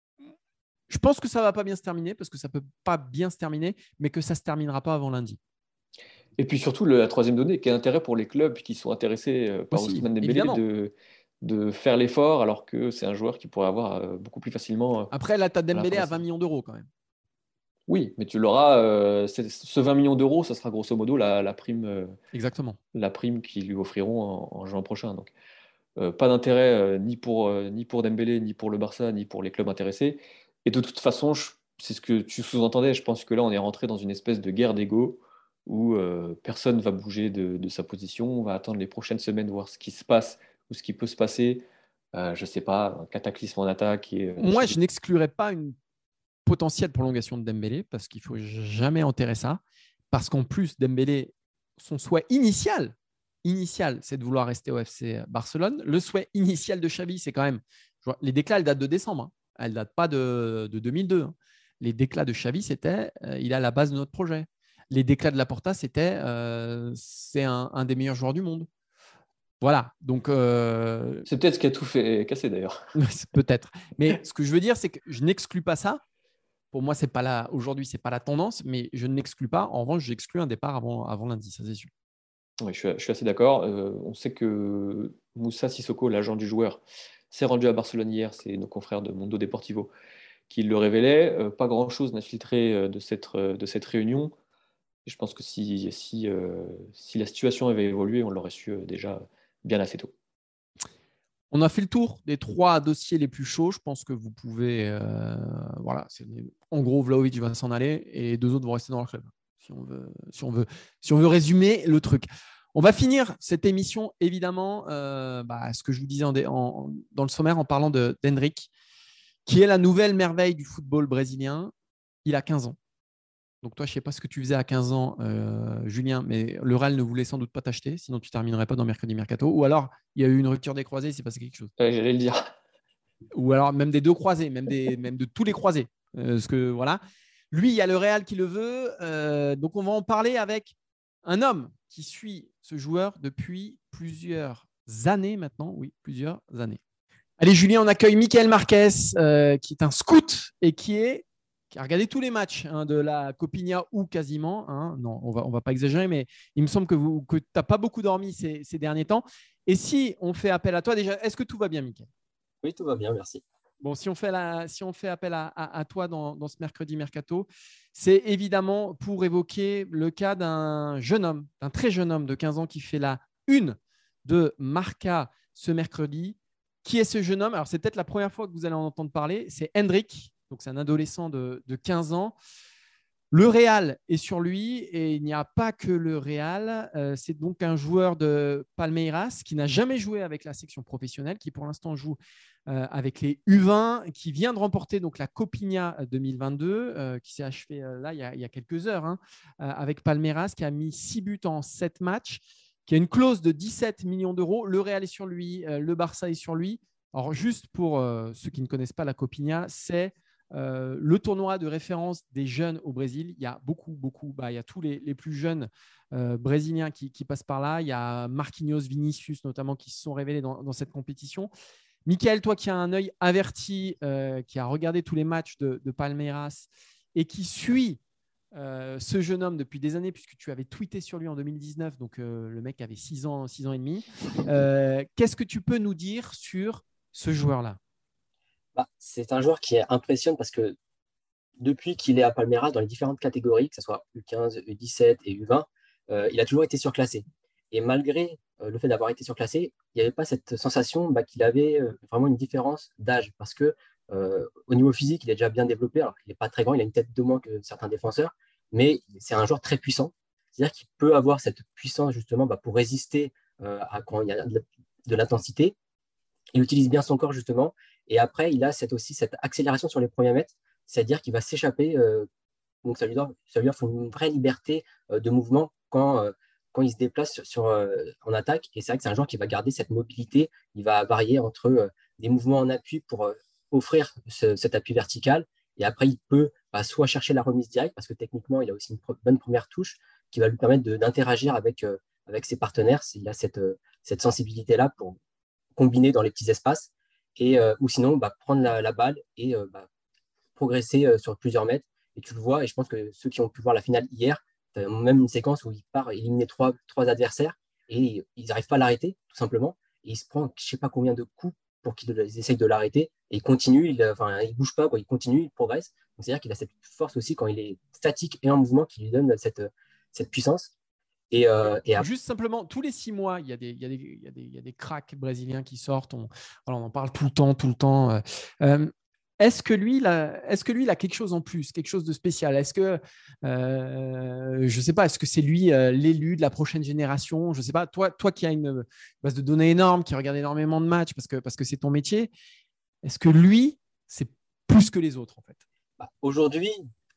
Speaker 4: Je pense que ça ne va pas bien se terminer, parce que ça ne peut pas bien se terminer, mais que ça ne se terminera pas avant lundi.
Speaker 3: Et puis surtout, la troisième donnée, quel intérêt pour les clubs qui sont intéressés par
Speaker 4: Aussi,
Speaker 3: Ousmane Dembélé
Speaker 4: évidemment.
Speaker 3: de faire l'effort, alors que c'est un joueur qui pourrait avoir beaucoup plus facilement…
Speaker 4: Après, là, tu as Dembélé à 20 millions d'euros quand même.
Speaker 3: Oui, mais tu l'auras. Ce 20 millions d'euros, ça sera grosso modo la prime,
Speaker 4: Exactement.
Speaker 3: la prime qu'ils lui offriront en juin prochain. Donc, pas d'intérêt ni pour Dembélé, ni pour le Barça, ni pour les clubs intéressés. Et de toute façon, c'est ce que tu sous-entendais. Je pense que là, on est rentré dans une espèce de guerre d'ego où personne ne va bouger de sa position. On va attendre les prochaines semaines, voir ce qui se passe ou ce qui peut se passer. Je ne sais pas, un cataclysme en attaque.
Speaker 4: Moi, je n'exclurais pas une potentielle prolongation de Dembélé, parce qu'il ne faut jamais enterrer ça. Parce qu'en plus, Dembélé, son souhait initial, c'est de vouloir rester au FC Barcelone. Le souhait initial de Xavi, c'est quand même… Les déclats, elles datent de décembre. Hein. Elles ne datent pas de 2002. Hein. Les déclats de Xavi, c'était il est à la base de notre projet. Les déclats de Laporta, c'était c'est un des meilleurs joueurs du monde. Voilà. Donc,
Speaker 3: c'est peut-être ce qui a tout fait casser d'ailleurs.
Speaker 4: Peut-être. Mais ce que je veux dire, c'est que je n'exclus pas ça. Pour moi, aujourd'hui, ce n'est pas la tendance, mais je ne l'exclus pas. En revanche, j'exclus un départ avant lundi, ça c'est sûr.
Speaker 3: Oui, je suis assez d'accord. On sait que Moussa Sissoko, l'agent du joueur, s'est rendu à Barcelone hier. C'est nos confrères de Mundo Deportivo qui le révélaient. Pas grand-chose n'a filtré de cette réunion. Et je pense que si la situation avait évolué, on l'aurait su déjà bien assez tôt.
Speaker 4: On a fait le tour des 3 dossiers les plus chauds. Je pense que vous pouvez… voilà, en gros, Vlahovic va s'en aller et 2 autres vont rester dans leur club, si on veut résumer le truc. On va finir cette émission, évidemment, ce que je vous disais dans le sommaire, en parlant d'Hendrick, qui est la nouvelle merveille du football brésilien. Il a 15 ans. Donc toi, je ne sais pas ce que tu faisais à 15 ans, Julien, mais le Real ne voulait sans doute pas t'acheter, sinon tu ne terminerais pas dans Mercredi Mercato. Ou alors, il y a eu une rupture des croisés, il s'est passé quelque chose.
Speaker 3: J'allais le dire.
Speaker 4: Ou alors même des 2 croisés, même de tous les croisés. Parce que voilà, lui, il y a le Real qui le veut. Donc on va en parler avec un homme qui suit ce joueur depuis plusieurs années maintenant. Oui, plusieurs années. Allez, Julien, on accueille Mickaël Marquez, qui est un scout et qui a regardé tous les matchs de la Coppinia ou quasiment. Non, on va pas exagérer, mais il me semble que tu n'as pas beaucoup dormi ces derniers temps. Et si on fait appel à toi, déjà, est-ce que tout va bien, Mickaël?
Speaker 5: Oui, tout va bien, merci.
Speaker 4: Bon, si on fait appel à toi dans ce mercredi mercato, c'est évidemment pour évoquer le cas d'un très jeune homme de 15 ans qui fait la une de Marca ce mercredi. Qui est ce jeune homme? Alors, c'est peut-être la première fois que vous allez en entendre parler. C'est Hendrik, donc c'est un adolescent de 15 ans. Le Real est sur lui et il n'y a pas que le Real. C'est donc un joueur de Palmeiras qui n'a jamais joué avec la section professionnelle, qui pour l'instant joue avec les U20, qui vient de remporter donc la Coppinia 2022, qui s'est achevée là il y a quelques heures, avec Palmeiras, qui a mis 6 buts en 7 matchs, qui a une clause de 17 millions d'euros. Le Real est sur lui, le Barça est sur lui. Alors juste pour ceux qui ne connaissent pas la Coppinia, c'est le tournoi de référence des jeunes au Brésil. Il y a il y a tous les plus jeunes brésiliens qui passent par là. Il y a Marquinhos, Vinicius notamment qui se sont révélés dans cette compétition. Mickaël, toi qui as un œil averti, qui a regardé tous les matchs de Palmeiras et qui suit ce jeune homme depuis des années, puisque tu avais tweeté sur lui en 2019, donc le mec avait 6 ans et demi. Qu'est-ce que tu peux nous dire sur ce joueur-là?
Speaker 5: C'est un joueur qui impressionne parce que depuis qu'il est à Palmeiras, dans les différentes catégories, que ce soit U15, U17 et U20, il a toujours été surclassé. Et malgré le fait d'avoir été surclassé, il n'y avait pas cette sensation qu'il avait vraiment une différence d'âge. Parce que au niveau physique, il est déjà bien développé. Alors, il n'est pas très grand, il a une tête de moins que certains défenseurs, mais c'est un joueur très puissant. C'est-à-dire qu'il peut avoir cette puissance justement pour résister à quand il y a de l'intensité. Il utilise bien son corps justement. Et après, il a aussi cette accélération sur les premiers mètres, c'est-à-dire qu'il va s'échapper. Donc, ça lui offre une vraie liberté de mouvement quand il se déplace en attaque. Et c'est vrai que c'est un joueur qui va garder cette mobilité. Il va varier entre des mouvements en appui pour offrir cet appui vertical. Et après, il peut soit chercher la remise directe, parce que techniquement, il a aussi une bonne première touche qui va lui permettre d'interagir avec ses partenaires. Il a cette sensibilité-là pour combiner dans les petits espaces. Ou sinon, prendre la balle et progresser sur plusieurs mètres. Et tu le vois, et je pense que ceux qui ont pu voir la finale hier, même une séquence où il part éliminer trois adversaires et ils n'arrivent pas à l'arrêter, tout simplement. Et il se prend je ne sais pas combien de coups pour qu'ils essayent de l'arrêter. Et il continue, il ne bouge pas, il continue, il progresse. Donc, c'est-à-dire qu'il a cette force aussi quand il est statique et en mouvement qui lui donne cette puissance.
Speaker 4: Juste simplement, tous les 6 mois, il y a des cracks brésiliens qui sortent. On en parle tout le temps. Est-ce que lui, il a quelque chose en plus, quelque chose de spécial? Est-ce que, je ne sais pas, est-ce que c'est lui l'élu de la prochaine génération? Je ne sais pas. Toi qui as une base de données énorme, qui regarde énormément de matchs parce que c'est ton métier, est-ce que lui, c'est plus que les autres en fait?
Speaker 5: Aujourd'hui,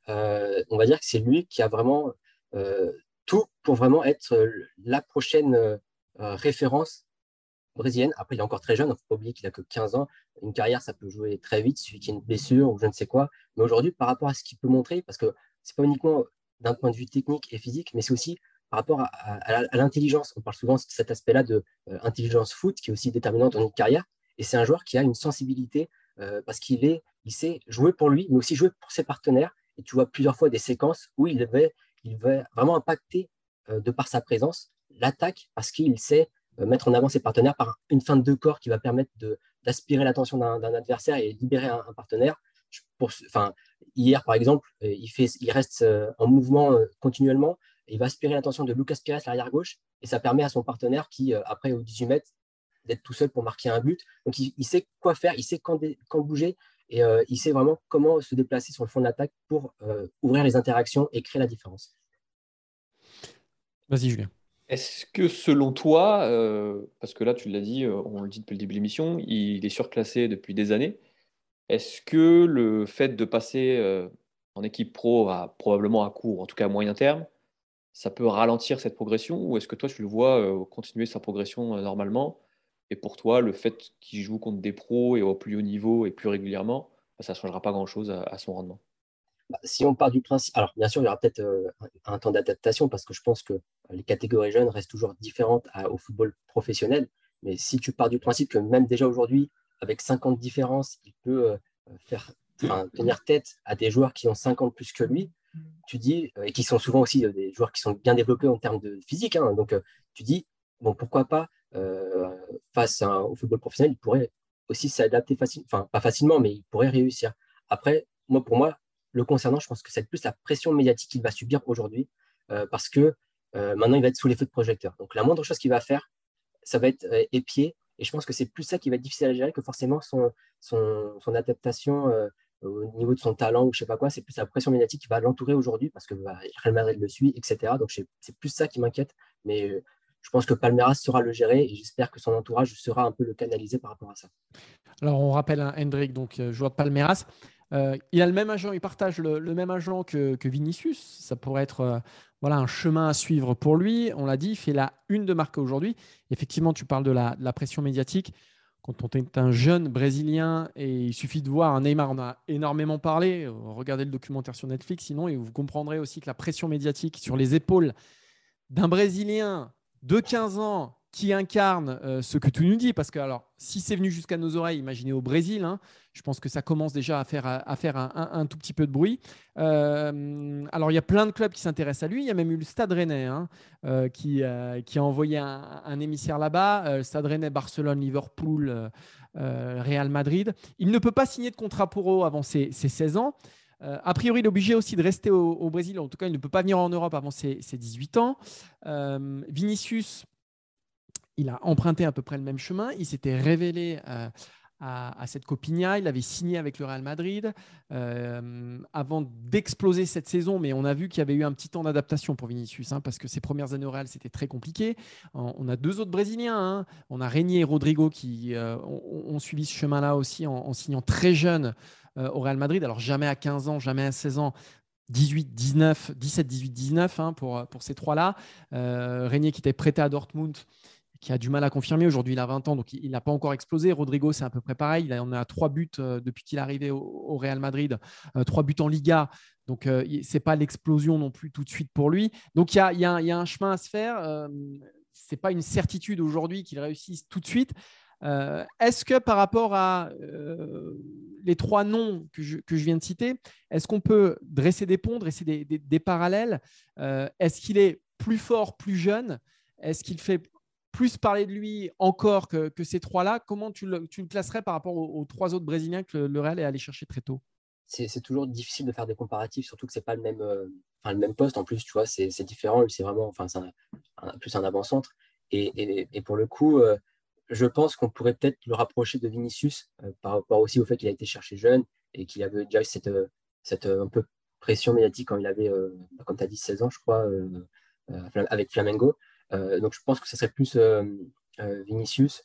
Speaker 5: on va dire que c'est lui qui a vraiment tout pour vraiment être la prochaine référence brésilienne. Après, il est encore très jeune, il ne faut pas oublier qu'il n'a que 15 ans. Une carrière, ça peut jouer très vite, celui qui a une blessure ou je ne sais quoi. Mais aujourd'hui, par rapport à ce qu'il peut montrer, parce que ce n'est pas uniquement d'un point de vue technique et physique, mais c'est aussi par rapport à l'intelligence. On parle souvent de cet aspect-là de intelligence foot, qui est aussi déterminante dans une carrière. Et c'est un joueur qui a une sensibilité parce qu'il sait jouer pour lui, mais aussi jouer pour ses partenaires. Et tu vois plusieurs fois des séquences où il va vraiment impacter de par sa présence l'attaque parce qu'il sait mettre en avant ses partenaires par une feinte de corps qui va permettre d'aspirer l'attention d'un adversaire et libérer un partenaire. Hier, par exemple, il reste en mouvement continuellement. Et il va aspirer l'attention de Lucas Pires, l'arrière gauche, et ça permet à son partenaire qui, après, au 18 mètres, d'être tout seul pour marquer un but. Donc, il sait quoi faire, il sait quand bouger, et il sait vraiment comment se déplacer sur le fond de l'attaque pour ouvrir les interactions et créer la différence.
Speaker 4: Vas-y, Julien.
Speaker 3: Est-ce que selon toi, parce que là tu l'as dit, on le dit depuis le début de l'émission, il est surclassé depuis des années, est-ce que le fait de passer en équipe pro probablement à court, en tout cas à moyen terme, ça peut ralentir cette progression ou est-ce que toi tu le vois continuer sa progression normalement et pour toi le fait qu'il joue contre des pros et au plus haut niveau et plus régulièrement, ça ne changera pas grand-chose à son rendement?
Speaker 5: Si on part du principe, alors bien sûr, il y aura peut-être un temps d'adaptation parce que je pense que les catégories jeunes restent toujours différentes au football professionnel. Mais si tu pars du principe que même déjà aujourd'hui, avec 50 différences, il peut tenir tête à des joueurs qui ont 50 plus que lui, tu dis, et qui sont souvent aussi des joueurs qui sont bien développés en termes de physique, hein, donc tu dis, bon, pourquoi pas, face au football professionnel, il pourrait aussi s'adapter facilement, enfin, pas facilement, mais il pourrait réussir. Après, pour moi, le concernant, je pense que c'est plus la pression médiatique qu'il va subir aujourd'hui, parce que maintenant, il va être sous les feux de projecteurs. Donc, la moindre chose qu'il va faire, ça va être épié. Et je pense que c'est plus ça qui va être difficile à gérer que forcément son adaptation au niveau de son talent ou je sais pas quoi. C'est plus la pression médiatique qui va l'entourer aujourd'hui parce que Real Madrid le suit, etc. Donc, c'est plus ça qui m'inquiète. Mais je pense que Palmeiras saura le gérer et j'espère que son entourage sera un peu le canaliser par rapport à ça.
Speaker 4: Alors, on rappelle Hendrik, donc joueur de Palmeiras. Il a le même agent, il partage le même agent que Vinicius. Ça pourrait être un chemin à suivre pour lui. On l'a dit, il fait la une de Marca aujourd'hui. Effectivement, tu parles de la pression médiatique. Quand on est un jeune Brésilien, et il suffit de voir, Neymar en a énormément parlé. Regardez le documentaire sur Netflix, sinon, et vous comprendrez aussi que la pression médiatique sur les épaules d'un Brésilien de 15 ans qui incarne ce que tu nous dis, parce que alors, si c'est venu jusqu'à nos oreilles, imaginez au Brésil, hein, je pense que ça commence déjà à faire un tout petit peu de bruit. Alors, il y a plein de clubs qui s'intéressent à lui. Il y a même eu le Stade Rennais qui a envoyé un émissaire là-bas. Stade Rennais, Barcelone, Liverpool, Real Madrid. Il ne peut pas signer de contrat pour eux avant ses 16 ans. A priori, il est obligé aussi de rester au Brésil. En tout cas, il ne peut pas venir en Europe avant ses 18 ans. Vinicius, il a emprunté à peu près le même chemin. Il s'était révélé à cette Copinha. Il avait signé avec le Real Madrid avant d'exploser cette saison. Mais on a vu qu'il y avait eu un petit temps d'adaptation pour Vinicius parce que ses premières années au Real, c'était très compliqué. On a deux autres Brésiliens. On a Régnier et Rodrigo qui ont suivi ce chemin-là aussi en signant très jeune au Real Madrid. Alors jamais à 15 ans, jamais à 16 ans. 17, 18, 19 pour ces trois-là. Régnier qui était prêté à Dortmund, qui a du mal à confirmer. Aujourd'hui, il a 20 ans, donc il n'a pas encore explosé. Rodrigo, c'est à peu près pareil. On a 3 buts depuis qu'il est arrivé au Real Madrid, 3 buts en Liga. Donc, ce n'est pas l'explosion non plus tout de suite pour lui. Donc, il y a un chemin à se faire. Ce n'est pas une certitude aujourd'hui qu'il réussisse tout de suite. Est-ce que par rapport à les 3 noms que je viens de citer, est-ce qu'on peut dresser des ponts, dresser des parallèles? Est-ce qu'il est plus fort, plus jeune? Est-ce qu'il fait plus parler de lui encore que ces 3-là? Comment tu le classerais par rapport aux 3 autres Brésiliens que le Real est allé chercher très tôt?
Speaker 5: C'est toujours difficile de faire des comparatifs, surtout que c'est pas le même poste. En plus, tu vois, c'est différent. Lui, c'est vraiment, c'est plus un avant-centre. Et pour le coup, je pense qu'on pourrait peut-être le rapprocher de Vinicius par rapport aussi au fait qu'il a été cherché jeune et qu'il avait déjà cette un peu pression médiatique quand il avait, comme tu as dit, 16 ans, je crois, avec Flamengo. Donc, je pense que ce serait plus Vinicius.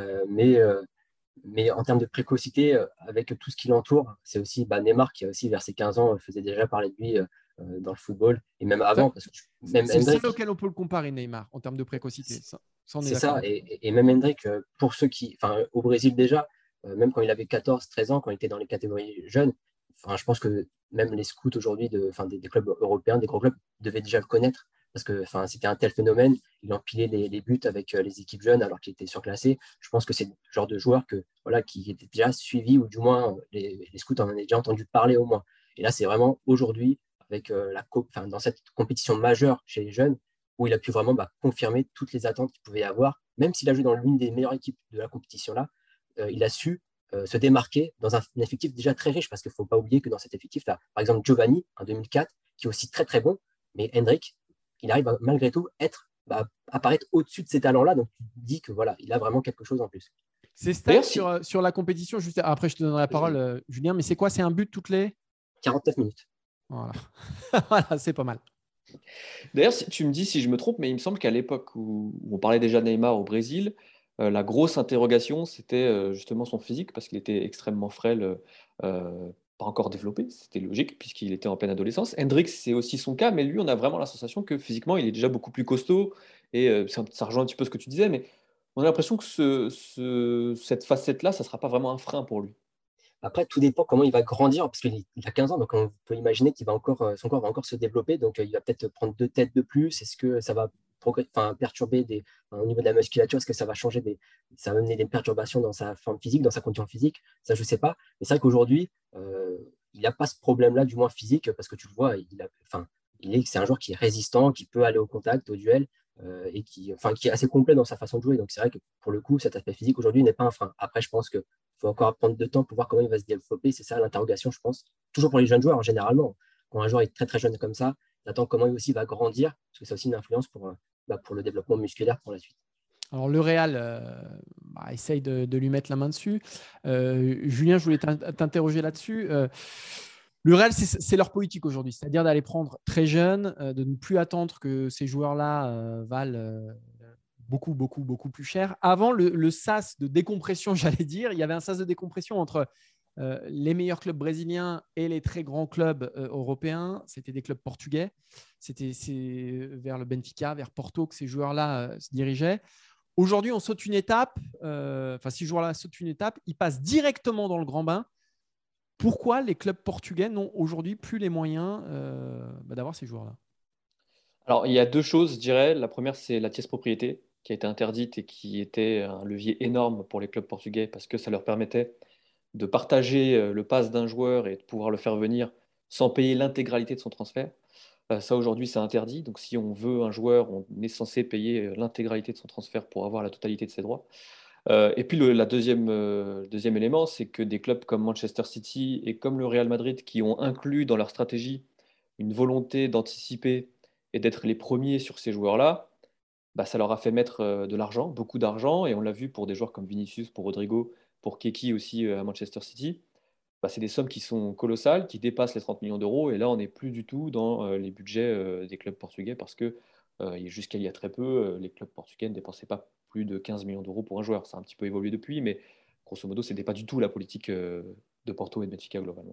Speaker 5: Mais en termes de précocité, avec tout ce qui l'entoure, c'est aussi Neymar qui, a aussi, vers ses 15 ans, faisait déjà parler de lui dans le football, et même avant. Parce que même
Speaker 4: c'est
Speaker 5: Hendrik,
Speaker 4: ça auquel on peut le comparer, Neymar, en termes de précocité.
Speaker 5: c'est ça, et même Hendrik, pour ceux qui, au Brésil déjà, même quand il avait 14-13 ans, quand il était dans les catégories jeunes, je pense que même les scouts aujourd'hui des clubs européens, des gros clubs, devaient déjà le connaître parce que c'était un tel phénomène. Il empilait les buts avec les équipes jeunes alors qu'il était surclassé. Je pense que c'est le genre de joueur qui était déjà suivi, ou du moins les scouts en avaient déjà entendu parler au moins. Et là, c'est vraiment aujourd'hui, avec dans cette compétition majeure chez les jeunes, où il a pu vraiment confirmer toutes les attentes qu'il pouvait y avoir. Même s'il a joué dans l'une des meilleures équipes de la compétition-là, il a su se démarquer dans un effectif déjà très riche, parce qu'il ne faut pas oublier que dans cet effectif, tu as par exemple Giovanni, en 2004, qui est aussi très très bon, mais Hendrik, il arrive malgré tout apparaître au-dessus de ces talents-là, donc tu dis que voilà, il a vraiment quelque chose en plus.
Speaker 4: C'est stats sur la compétition, juste après je te donnerai la parole, Julien, mais c'est quoi? C'est un but toutes les
Speaker 5: 49 minutes.
Speaker 4: Voilà, voilà, c'est pas mal.
Speaker 3: D'ailleurs, tu me dis si je me trompe, mais il me semble qu'à l'époque où on parlait déjà de Neymar au Brésil, la grosse interrogation, c'était justement son physique, parce qu'il était extrêmement frêle, pas encore développé, c'était logique, puisqu'il était en pleine adolescence. Hendrik, c'est aussi son cas, mais lui, on a vraiment la sensation que physiquement, il est déjà beaucoup plus costaud, et ça rejoint un petit peu ce que tu disais, mais on a l'impression que cette facette-là, ça ne sera pas vraiment un frein pour lui.
Speaker 5: Après, tout dépend comment il va grandir, parce qu'il a 15 ans, donc on peut imaginer qu'il va encore, son corps va encore se développer, donc il va peut-être prendre 2 têtes de plus. Est-ce que ça va perturber au niveau de la musculature? Est-ce que ça va ça va amener des perturbations dans sa forme physique, dans sa condition physique? Ça, je ne sais pas. Mais c'est vrai qu'aujourd'hui, il n'a pas ce problème-là, du moins physique, parce que tu le vois, c'est un joueur qui est résistant, qui peut aller au contact, au duel, et qui est assez complet dans sa façon de jouer. Donc c'est vrai que pour le coup, cet aspect physique aujourd'hui n'est pas un frein. Après, je pense qu'il faut encore prendre de temps pour voir comment il va se développer. C'est ça l'interrogation, je pense. Toujours pour les jeunes joueurs, généralement. Quand un joueur est très très jeune comme ça, on attend comment il aussi va grandir, parce que c'est aussi une influence pour le développement musculaire pour la suite.
Speaker 4: Alors, le Real essaye de lui mettre la main dessus. Julien, je voulais t'interroger là-dessus. Le Real, c'est leur politique aujourd'hui, c'est-à-dire d'aller prendre très jeune, de ne plus attendre que ces joueurs-là valent beaucoup, beaucoup, beaucoup plus cher. Avant, le sas de décompression, j'allais dire, il y avait un sas de décompression entre les meilleurs clubs brésiliens et les très grands clubs européens. C'était des clubs portugais. C'est vers le Benfica, vers Porto que ces joueurs-là se dirigeaient. Aujourd'hui, on saute une étape. Ces joueurs-là sautent une étape. Ils passent directement dans le grand bain. Pourquoi les clubs portugais n'ont aujourd'hui plus les moyens d'avoir ces joueurs-là?
Speaker 3: Alors, il y a deux choses, je dirais. La première, c'est la tierce propriété qui a été interdite et qui était un levier énorme pour les clubs portugais parce que ça leur permettait de partager le pass d'un joueur et de pouvoir le faire venir sans payer l'intégralité de son transfert. Ça, aujourd'hui, c'est interdit. Donc, si on veut un joueur, on est censé payer l'intégralité de son transfert pour avoir la totalité de ses droits. Et puis, le deuxième élément, c'est que des clubs comme Manchester City et comme le Real Madrid, qui ont inclus dans leur stratégie une volonté d'anticiper et d'être les premiers sur ces joueurs-là, ça leur a fait mettre de l'argent, beaucoup d'argent. Et on l'a vu pour des joueurs comme Vinicius, pour Rodrigo, pour Keki aussi à Manchester City. C'est des sommes qui sont colossales, qui dépassent les 30 millions d'euros. Et là, on n'est plus du tout dans les budgets des clubs portugais parce que jusqu'à il y a très peu, les clubs portugais ne dépensaient pas plus de 15 millions d'euros pour un joueur. Ça a un petit peu évolué depuis, mais grosso modo, ce n'était pas du tout la politique de Porto et de Benfica globalement.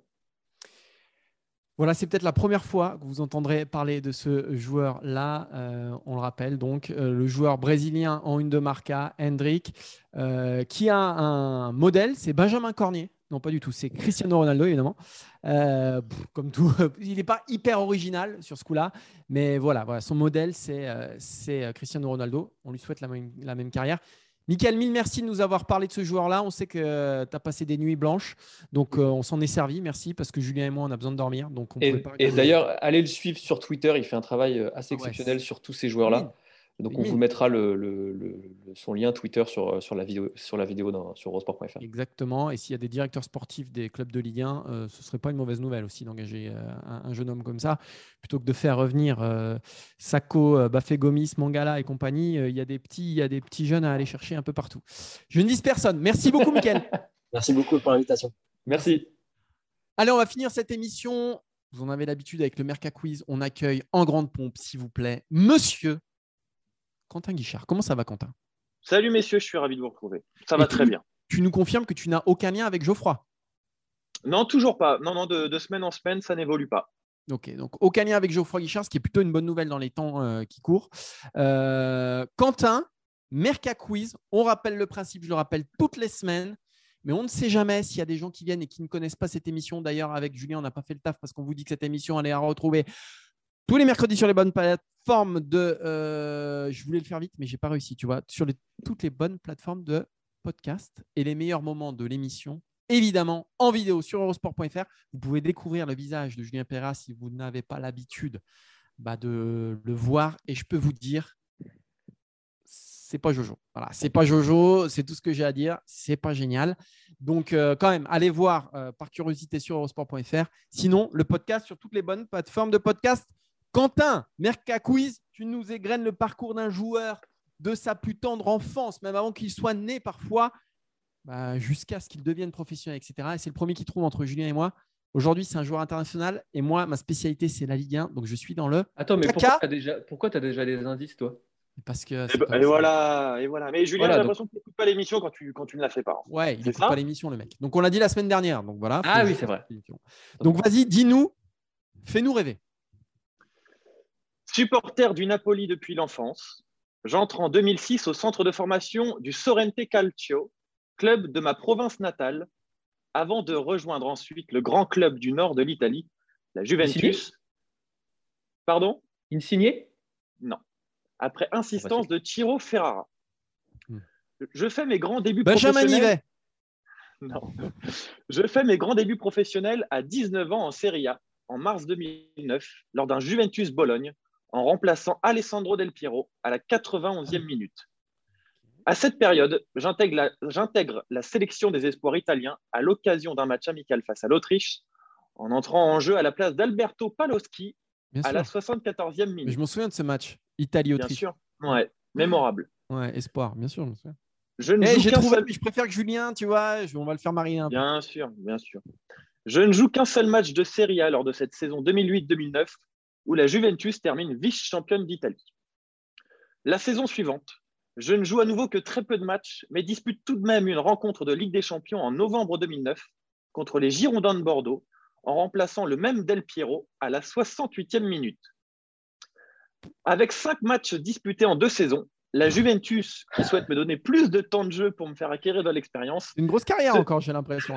Speaker 4: Voilà, c'est peut-être la première fois que vous entendrez parler de ce joueur-là. On le rappelle, donc, le joueur brésilien en une de Marca, Hendrick, qui a un modèle, c'est Benjamin Cornier. Non, pas du tout, c'est Cristiano Ronaldo, évidemment. Comme tout, il n'est pas hyper original sur ce coup-là, mais voilà, son modèle, c'est Cristiano Ronaldo. On lui souhaite la même carrière. Mickaël, mille merci de nous avoir parlé de ce joueur-là. On sait que tu as passé des nuits blanches. Donc, on s'en est servi. Merci parce que Julien et moi, on a besoin de dormir. Donc,
Speaker 3: et d'ailleurs, allez le suivre sur Twitter. Il fait un travail assez exceptionnel sur tous ces joueurs-là. Donc, on vous mettra son lien Twitter sur la vidéo sur eurosport.fr.
Speaker 4: Exactement. Et s'il y a des directeurs sportifs des clubs de Ligue 1, ce ne serait pas une mauvaise nouvelle aussi d'engager un jeune homme comme ça. Plutôt que de faire revenir Sakho, Bafé Gomis, Mangala et compagnie, il y a des petits jeunes à aller chercher un peu partout. Je ne vise personne. Merci beaucoup, Mickaël.
Speaker 5: Merci beaucoup pour l'invitation.
Speaker 3: Merci.
Speaker 4: Allez, on va finir cette émission. Vous en avez l'habitude avec le Merca Quiz. On accueille en grande pompe, s'il vous plaît, monsieur Quentin Guichard. Comment ça va, Quentin?
Speaker 6: Salut messieurs, je suis ravi de vous retrouver. Ça va très bien.
Speaker 4: Tu nous confirmes que tu n'as aucun lien avec Geoffroy?
Speaker 6: Non, toujours pas. Non, de semaine en semaine, ça n'évolue pas.
Speaker 4: Ok, donc aucun lien avec Geoffroy Guichard, ce qui est plutôt une bonne nouvelle dans les temps qui courent. Quentin, Merca Quiz, on rappelle le principe, je le rappelle toutes les semaines, mais on ne sait jamais s'il y a des gens qui viennent et qui ne connaissent pas cette émission. D'ailleurs, avec Julien, on n'a pas fait le taf parce qu'on vous dit que cette émission, elle est à retrouver tous les mercredis sur les bonnes plateformes je voulais le faire vite, mais je n'ai pas réussi, tu vois, sur toutes les bonnes plateformes de podcast et les meilleurs moments de l'émission, évidemment, en vidéo sur eurosport.fr. Vous pouvez découvrir le visage de Julien Perra si vous n'avez pas l'habitude de le voir. Et je peux vous dire, c'est pas Jojo. Voilà, c'est pas Jojo, c'est tout ce que j'ai à dire. C'est pas génial. Donc, quand même, allez voir par curiosité sur eurosport.fr. Sinon, le podcast sur toutes les bonnes plateformes de podcast. Quentin, Merca Quiz, tu nous égrènes le parcours d'un joueur de sa plus tendre enfance, même avant qu'il soit né parfois, jusqu'à ce qu'il devienne professionnel, etc. Et c'est le premier qui trouve entre Julien et moi. Aujourd'hui, c'est un joueur international et moi, ma spécialité, c'est la Ligue 1. Donc, je suis dans le
Speaker 3: Attends, mais pourquoi tu as déjà des indices, toi?
Speaker 4: Parce que
Speaker 6: et voilà. Mais Julien, j'ai l'impression que tu n'écoutes pas l'émission quand tu ne la fais pas.
Speaker 4: Ouais, il n'écoute pas l'émission, le mec. Donc, on l'a dit la semaine dernière. Donc, voilà.
Speaker 3: Ah oui, c'est vrai.
Speaker 4: Donc, vas-y, dis-nous, fais-nous rêver.
Speaker 6: Supporter du Napoli depuis l'enfance, j'entre en 2006 au centre de formation du Sorrente Calcio, club de ma province natale, avant de rejoindre ensuite le grand club du nord de l'Italie, la Juventus.
Speaker 3: Insigné?
Speaker 6: Pardon?
Speaker 3: Insigné?
Speaker 6: Non. après insistance de Ciro Ferrara. Je fais mes grands débuts
Speaker 4: Benjamin
Speaker 6: professionnels.
Speaker 4: Nivet.
Speaker 6: Non. Je fais mes grands débuts professionnels à 19 ans en Serie A en mars 2009 lors d'un Juventus Bologne en remplaçant Alessandro Del Piero à la 91e minute. À cette période, j'intègre la sélection des espoirs italiens à l'occasion d'un match amical face à l'Autriche en entrant en jeu à la place d'Alberto Paloschi à la 74e minute.
Speaker 4: Mais je m'en souviens de ce match,
Speaker 6: Bien
Speaker 4: Italie-Autriche.
Speaker 6: sûr, ouais, mémorable.
Speaker 4: Ouais, espoir, bien sûr. Je me souviens.
Speaker 6: Je ne joue
Speaker 4: j'ai
Speaker 6: qu'un
Speaker 4: trouvé,
Speaker 6: seul...
Speaker 4: mais je préfère que Julien, tu vois, on va le faire mariner un peu.
Speaker 6: Bien sûr, bien sûr. Je ne joue qu'un seul match de Serie A lors de cette saison 2008-2009 où la Juventus termine vice-championne d'Italie. La saison suivante, je ne joue à nouveau que très peu de matchs, mais dispute tout de même une rencontre de Ligue des Champions en novembre 2009 contre les Girondins de Bordeaux en remplaçant le même Del Piero à la 68e minute. Avec 5 matchs disputés en 2 saisons, la Juventus, qui souhaite me donner plus de temps de jeu pour me faire acquérir de l'expérience,
Speaker 4: C'est une grosse carrière encore, j'ai l'impression.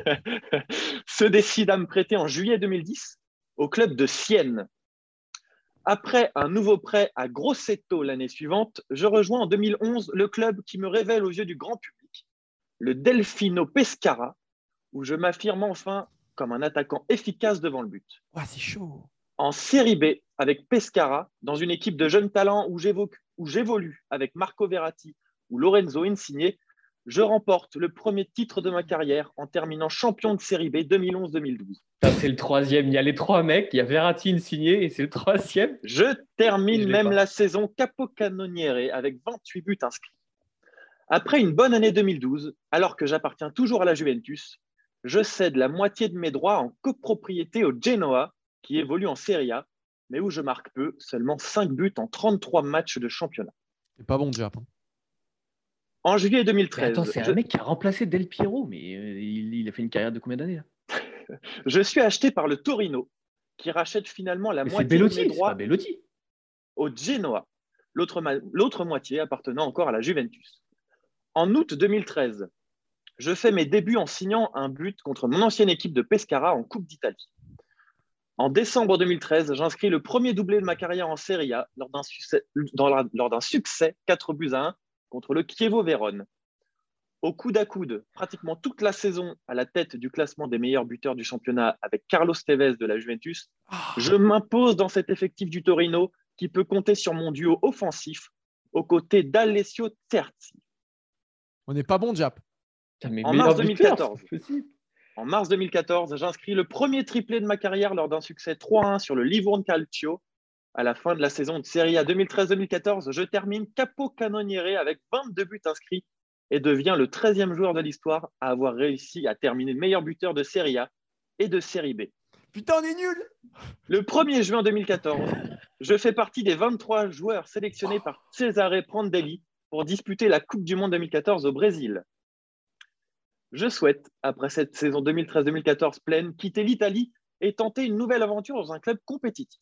Speaker 6: se décide à me prêter en juillet 2010 au club de Sienne. Après un nouveau prêt à Grosseto l'année suivante, je rejoins en 2011 le club qui me révèle aux yeux du grand public, le Delfino Pescara, où je m'affirme enfin comme un attaquant efficace devant le but.
Speaker 4: Ouais, c'est chaud.
Speaker 6: En Série B, avec Pescara, dans une équipe de jeunes talents où j'évolue avec Marco Verratti ou Lorenzo Insigne, je remporte le premier titre de ma carrière en terminant champion de Série B 2011-2012.
Speaker 3: Ça, c'est le troisième. Il y a les 3 mecs, il y a Verratti, Insigne et c'est le troisième.
Speaker 6: Je termine même
Speaker 3: pas.
Speaker 6: la saison capocannoniere avec 28 buts inscrits. Après une bonne année 2012, alors que j'appartiens toujours à la Juventus, je cède la moitié de mes droits en copropriété au Genoa, qui évolue en Serie A, mais où je marque peu, seulement 5 buts en 33 matchs de championnat.
Speaker 4: C'est pas bon déjà.
Speaker 6: En juillet 2013,
Speaker 3: Mais attends, c'est un mec qui a remplacé Del Piero, mais il a fait une carrière de combien d'années là?
Speaker 6: je suis acheté par le Torino, qui rachète finalement la
Speaker 3: Mais c'est
Speaker 6: moitié de
Speaker 3: Bellotti,
Speaker 6: mes
Speaker 3: c'est pas
Speaker 6: droits
Speaker 3: Bellotti.
Speaker 6: au Genoa, l'autre moitié appartenant encore à la Juventus. En août 2013, je fais mes débuts en signant un but contre mon ancienne équipe de Pescara en Coupe d'Italie. En décembre 2013, j'inscris le premier doublé de ma carrière en Serie A lors d'un succès 4-1 contre le Chievo Vérone. Au coude à coude, pratiquement toute la saison à la tête du classement des meilleurs buteurs du championnat avec Carlos Tevez de la Juventus, je m'impose dans cet effectif du Torino qui peut compter sur mon duo offensif aux côtés d'Alessio Terzi.
Speaker 4: On n'est pas bon, Jap.
Speaker 6: En mars 2014, En mars 2014, j'inscris le premier triplé de ma carrière lors d'un succès 3-1 sur le Livorno Calcio. À la fin de la saison de Serie A 2013-2014, je termine capocannoniere avec 22 buts inscrits et deviens le 13e joueur de l'histoire à avoir réussi à terminer meilleur buteur de Serie A et de Serie B.
Speaker 4: Putain, on est nuls.
Speaker 6: Le 1er juin 2014, je fais partie des 23 joueurs sélectionnés par Cesare Prandelli pour disputer la Coupe du Monde 2014 au Brésil. Je souhaite, après cette saison 2013-2014 pleine, quitter l'Italie et tenter une nouvelle aventure dans un club compétitif.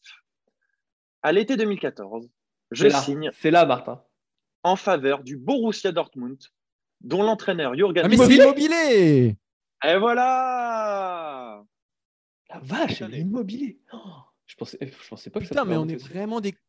Speaker 6: À l'été 2014, je signe
Speaker 3: C'est là, Martin.
Speaker 6: en faveur du Borussia Dortmund, dont l'entraîneur Jürgen
Speaker 4: Ah, mais c'est Immobilier.
Speaker 6: Et voilà.
Speaker 3: La vache, elle est Immobilier. Oh, je pensais pas que ça
Speaker 4: Putain,
Speaker 3: pouvait
Speaker 4: mais on est
Speaker 3: remonter aussi.
Speaker 6: Ouais,
Speaker 4: vraiment des.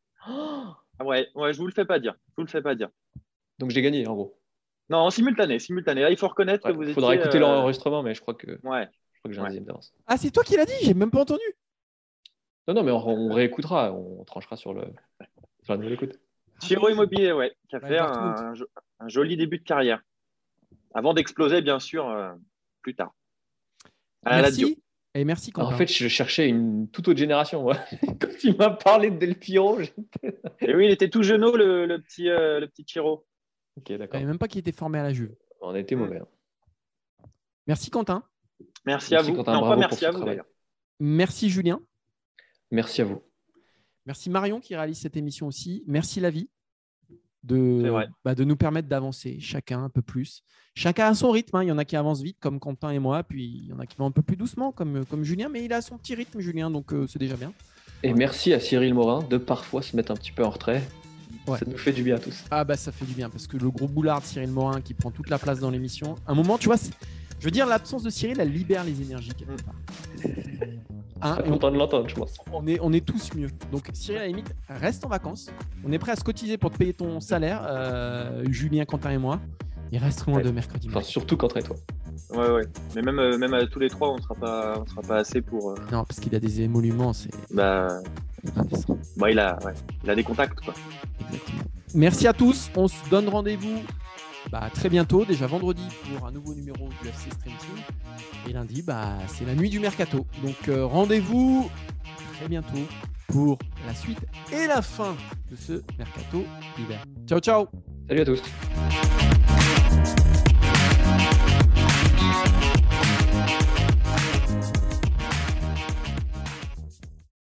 Speaker 6: je vous le fais pas dire.
Speaker 3: Donc j'ai gagné en gros.
Speaker 6: Non, en simultané. Là, il faut reconnaître que vous
Speaker 3: Il faudra
Speaker 6: étiez,
Speaker 3: écouter l'enregistrement, mais je crois que
Speaker 6: Ouais.
Speaker 3: j'ai un deuxième d'avance.
Speaker 4: Ah, c'est toi qui l'as dit. J'ai même pas entendu.
Speaker 3: Non, mais on réécoutera, on tranchera sur la nouvelle écoute.
Speaker 6: Ciro Immobilier, ouais, qui a
Speaker 4: Ouais,
Speaker 6: fait
Speaker 4: Dortmund.
Speaker 6: un joli début de carrière. Avant d'exploser, bien sûr, plus tard. À la Lazio.
Speaker 4: Merci. Et merci, Quentin.
Speaker 3: En fait, je cherchais une toute autre génération. Moi. Quand tu m'as parlé de Del Piero,
Speaker 6: Et oui, il était tout jeuneau, le petit Ciro.
Speaker 3: Ok,
Speaker 4: Je
Speaker 3: d'accord.
Speaker 4: savais même pas qu'il était formé à la Juve.
Speaker 3: On a été mauvais. Hein.
Speaker 4: Merci, Quentin.
Speaker 6: Merci à vous.
Speaker 3: Quentin,
Speaker 6: Non,
Speaker 3: bravo
Speaker 6: pas
Speaker 3: pour
Speaker 6: merci
Speaker 3: ce
Speaker 6: à vous,
Speaker 3: travail.
Speaker 6: d'ailleurs.
Speaker 4: Merci, Julien.
Speaker 3: Merci à vous.
Speaker 4: Merci, Marion, qui réalise cette émission aussi. Merci, Lavie,
Speaker 6: C'est vrai.
Speaker 4: de nous permettre d'avancer chacun un peu plus. Chacun a son rythme. Hein. Il y en a qui avancent vite, comme Quentin et moi. Puis il y en a qui vont un peu plus doucement, comme Julien. Mais il a son petit rythme, Julien. Donc, c'est déjà bien.
Speaker 3: Et merci à Cyril Morin de parfois se mettre un petit peu en retrait.
Speaker 4: Ouais.
Speaker 3: Ça nous fait du bien à tous.
Speaker 4: Ah, bah, ça fait du bien. Parce que le gros boulard de Cyril Morin qui prend toute la place dans l'émission. À un moment, tu vois, je veux dire, l'absence de Cyril, elle libère les énergies quelque part. Hein,
Speaker 3: Pas content de l'entendre, je pense.
Speaker 4: on est tous mieux. Donc, Cyril, à la limite, reste en vacances. On est prêt à se cotiser pour te payer ton salaire, Julien, Quentin et moi. Il reste loin de mercredi.
Speaker 3: Enfin, surtout Quentin et toi.
Speaker 6: Ouais. Mais même à tous les trois, on sera pas assez pour.
Speaker 4: Non, parce qu'il a des émoluments, c'est
Speaker 6: Bah,
Speaker 4: indécent.
Speaker 6: il a des contacts, quoi.
Speaker 4: Exactement. Merci à tous. On se donne rendez-vous très bientôt, déjà vendredi, pour un nouveau numéro du FC Stream Team. Et lundi, c'est la nuit du mercato. Donc rendez-vous très bientôt pour la suite et la fin de ce mercato d'hiver. Ciao, ciao.
Speaker 3: Salut à tous.